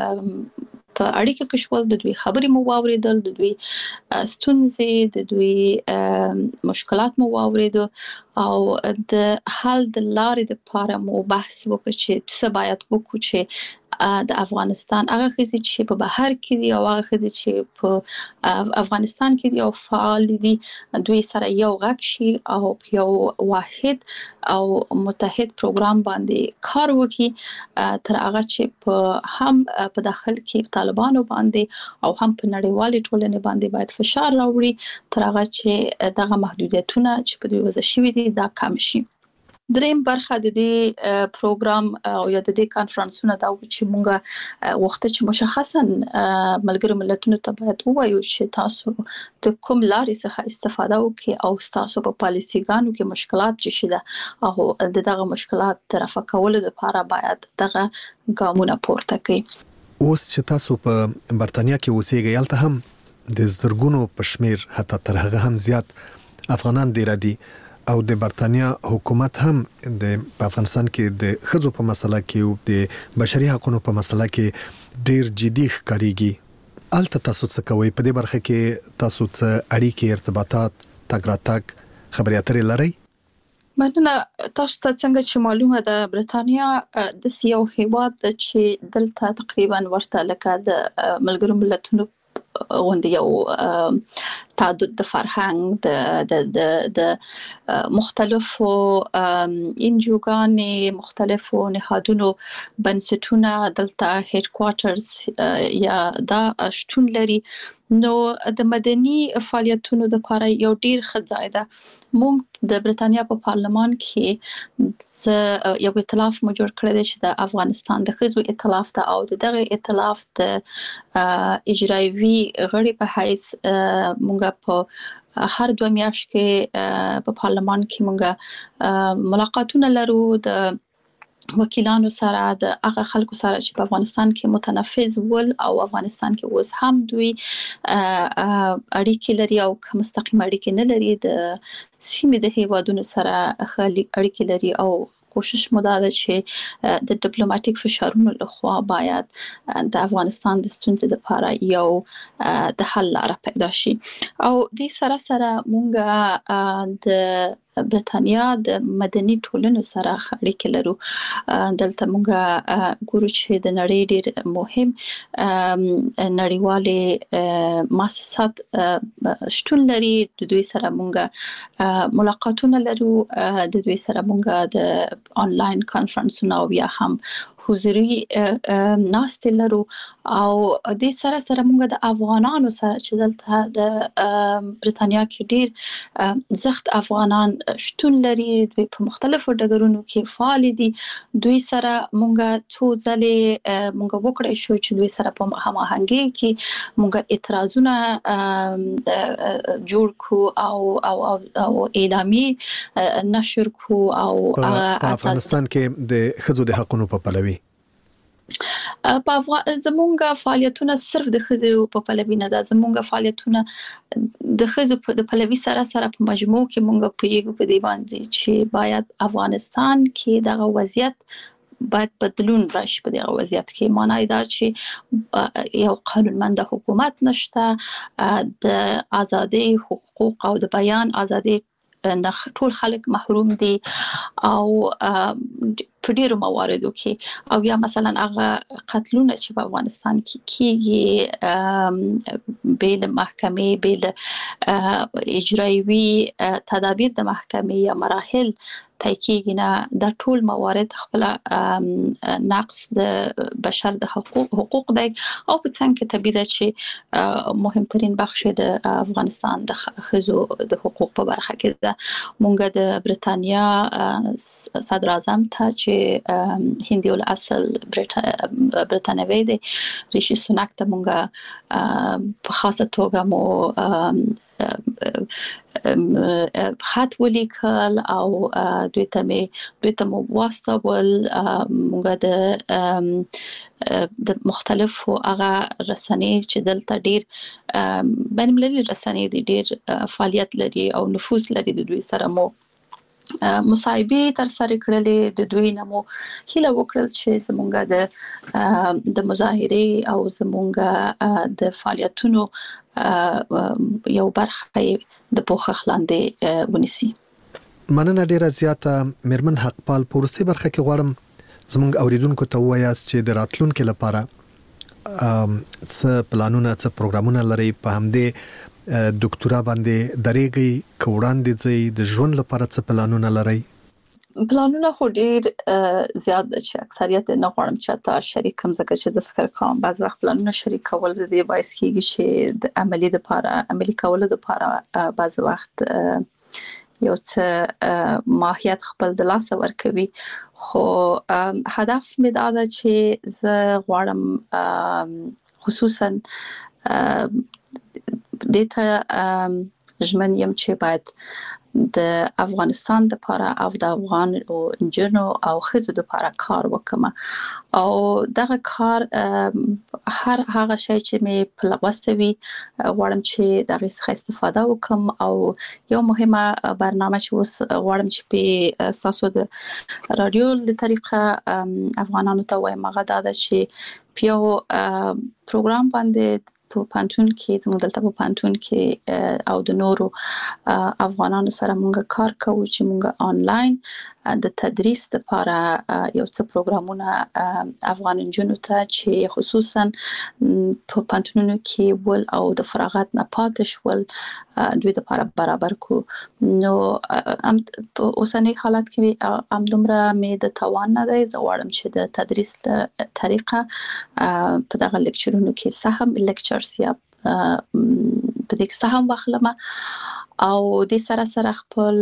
په اړیکه کې شول، د دوی خبرې مو واوریدل، د دوی ستونزې، د دوی مشکلات مو واوریدل او د حل د لارې لپاره مو بحث وکړ چې څه باید وکړو چې د افغانستان هغه خزي چې په بهر کې دي او هغه خزي چې په افغانستان کې دي او فعال دي دوی سره یو غږ شي او یو واحد او متحد پروګرام باندې کار وکړي تر هغه چې په هم په داخل کې طالبانو باندې او هم په نړیوالې ټولنې باندې باید فشار راوړي تر هغه چې دغه محدودیتونه چې په دوی وضع شوي دي دا کم شي. دریم برخه د دې پروګرام او یا د دې کانفرنسونو دا چې مونږه وخت چې مشخصا ملګری ملتونو ته باید ووایو چې تاسو د کوم لارې څخه استفاده وکړئ او تاسو په پالیسیګانو کې مشکلات چې شته او دغه مشکلات طرفه کولو لپاره باید دغه ګامونه پورته کړئ. اوس چې تاسو په برتانیا کې اوسېږئ هلته هم د زرګونو په شمیر حتی تر هغه هم زیات افغانان ډیر دي او د برتانیا حکومت هم د افغانستان کې د خزو په مسله کې او د بشري حقوقو په مسله کې ډیر جدي ښکاریږي. الته تاسو څه کوئ په دې برخه کې؟ تاسو څه اړیکې ارتباطات تګ راتګ خبرې اترې لرئ؟ مننه. تاسو ته څنګه چې معلومه ده برتانیا د یو هیواد چې دلته تقریبا ورته لکه د ملګرو ملتونو غونډه یو تعدد د فرهنګ د مختلفو انجوګانې مختلفو نهادونو بنسټونه دلته هډ کوارټرز یا دا شتون لري. نو د مدني فعالیتونو لپاره یو ډیر ښه ځای ده. موږ د برتانیا په پارلمان کې یو ائتلاف مو جوړ کړی دی چې د افغانستان د ښځو ائتلاف ته او دغه ائتلاف د اجرایوي غړي په حیث موږ په هر 2 میاشتې کې په پارلمان کې موږ ملاقاتونه لرو د وکیلانو سره، د هغه خلکو سره چې په افغانستان کې متنفذ ول او افغانستان کې اوس هم دوی اړیکې لري او مستقیم اړیکې نه لري، د سیمې د هیوادونو سره اړیکې لري او کوشش مو دا ده چې د ډیپلوماټیک فشارونو لخوا باید د افغانستان د ستونزې لپاره یو د حل لاره پیدا شي. او د سره مونږ د برتانیا د مدني ټولنو سره اړیکې لرو. دلته مونږ ګورو چې د نړۍ ډېر مهم نړیوالې مؤسسات شتون لري، د دوی سره مونږ ملاقاتونه لرو، د دوی سره مونږ د آنلاین کانفرنسونه او یا هم حضوري ناستې لرو او د سره مونږ د افغانانو سره چې دلته د برتانیا کې ډیر زخت افغانان شتون لري، دوی په مختلفو ډګرونو کې فعال دي. دوی سره مونږ څو ځلې مونږ وکړای شو چې دوی سره په هماهنګي کې مونږ اعتراضونه جوړ کو او اعلامیه نشر کو او په افغانستان کې د خزو د حقوقو په پلوي په زمونږ فعالیتونه صرف د خزو په پلوي نه ده. زمونږ فعالیتونه د خزو په پلوي سره په مجموع کې مونږ په یو په دی باندې چې باید افغانستان کې دغه وضعیت باید بدلون راشي په دغه وضعیت کې. معنی دا چې یو قانونمند حکومت نشته، د ازادي حقوق او د بیان ازادي ټول خلک محروم دي او په ډیرو مواردو کې، او یا مثلا هغه قتلونه چې په افغانستان کې کیږي بیل محکمې، بیل اجرایوي تدابیر د محکمې یا مراحل طی کیږي نه، د ټول موارد خپل نقص د بشر د حقوق دی. او په څنګه کې طبیعي ده چې مهمترین بخش د افغانستان د ښځو د حقوق په برخه کې ده. مونږ د برتانیا صدر اعظم ته چې هندي الاصل برتانوي دی، ریشي سوناک ته مونږ په خاصه توګه مو خط ولیکل او دوی ته مو واستول. مونږ د مختلفو هغه رسنۍ چې دلته ډیر بین المللي رسنۍ دي، ډیر فعالیت لري او نفوذ لري، د دوی سره مو مصاحبه تر سره کړلې. د دوی نمو هیله وکړل چې زمونږ د مظاهره او زمونږ د فعالیتونو یو برخه د پوښښ لاندې ونیسي. مننه ډیره زیاته میرمن حقپال. پورستي برخه کې غواړم زمونږ اوریدونکو ته وایاست چې د راتلونکو لپاره څه پلانونه، څه پروګرامونه لري، په همدې ډاکټرا باندې درېږي کوړاندې ځي د ژوند لپاره څه پلانونه لري؟ پلانونه خو ډیر زیات چې اکثریت نه غواړم چې تا شریکم، ځکه چې زه فکر کوم بعض وخت پلانونه شریک کول د دې باعث کیږي چې د عملی کولو لپاره بعض وخت یو څه ماهیت خپل د لاس ورکوي. خو هدف مې دا ده چې زه غواړم خصوصا دته ژمن یم چې باید د افغانستان د لپاره او د افغان او انجنونو او ښځو د لپاره کار وکم، او دغه کار هر هغه شی چې مې په لوستوي غواړم چې دغه څخه استفاده وکم. او یو مهمه برنامه چې اوس غواړم چې په تاسو د رادیو له طریقه افغانانو ته وایم هغه دا ده چې په پروګرام باندې په پانتون کې زموږ دلته په پانتون کې او د نورو افغانانو سره مونږ کار کوو چې مونږ آنلاین د تدریس لپاره یو څه پروګرامونه افغان انجونو ته چې خصوصا په پانتونونو کې ول او د فراغت نه پاتې شول دوی لپاره برابر کو. نو په اوسنۍ حالت کې دومره مې د توان نه دی. زه غواړم چې د تدریس طریقه په دغه لیکچرونو کې سهم لیکچرز یا په دې کې سهم واخلم او د سره خپل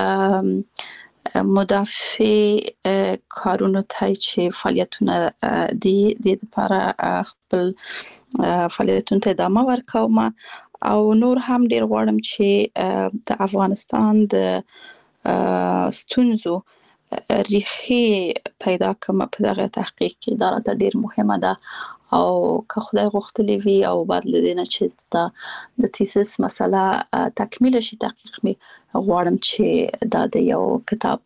مدافع کارونو ته چې فعالیتونه د لپاره خپل فعالیتونو ته ادامه ورکوم او نور هم ډیر غواړم چې د افغانستان د ستونزو ریښې پیدا کوم په دغه تحقیق کې. دا راته ډیر مهمه ده او که خدای غوښتلی وي او بعد لدینه چې د تیسیس مسله تکمیل شي تحقیق می غواړم چې دا د یو کتاب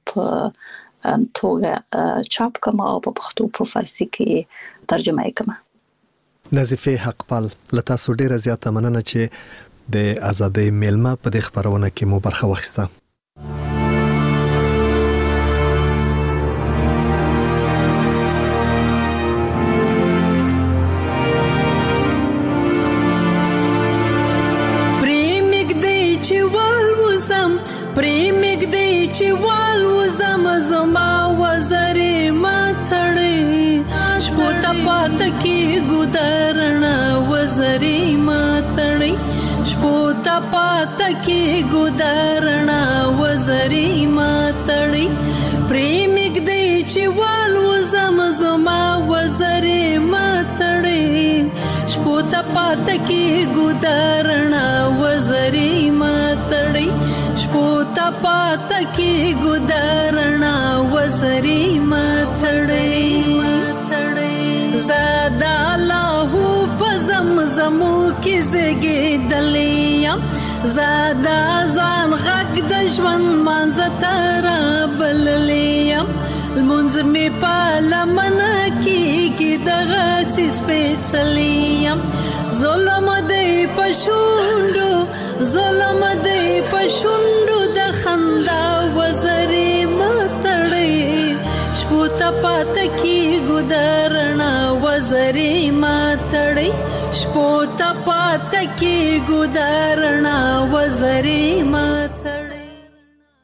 توګه چاپ کوم او په پښتو په فارسی کې ترجمه کوم. نظیفه حقپال لتا سو ډیره زیاته مننه چې د ازادۍ میلمه په دې خبرونه کې مو برخه واخیسته. پریمګ دی چې والوزم زما وزرې ما تړې شپو ته پات کې ګودرنا وزرې ما تړې شپو ته پات کې ګودرنا وزرې ما تړې پریمګ دی چې والوزم زما وزرې ما تړې شپو ته پات کې ګودرنا وزرې ما تړې شپو ته پات کې ګودرنا وزرې ما تړې زادا لاهو په زمزمو کې زګېدلې زادا ځان غږ د ژوند مانځه تر بللې المنځ می پالمن کیږي دغه سپېڅلیم ظلم دی پښوندو د خندا وزرې ماتړې شپو ته پات کی ګدارنا وزرې ماتړې شپو ته پات کی ګدارنا وزرې مات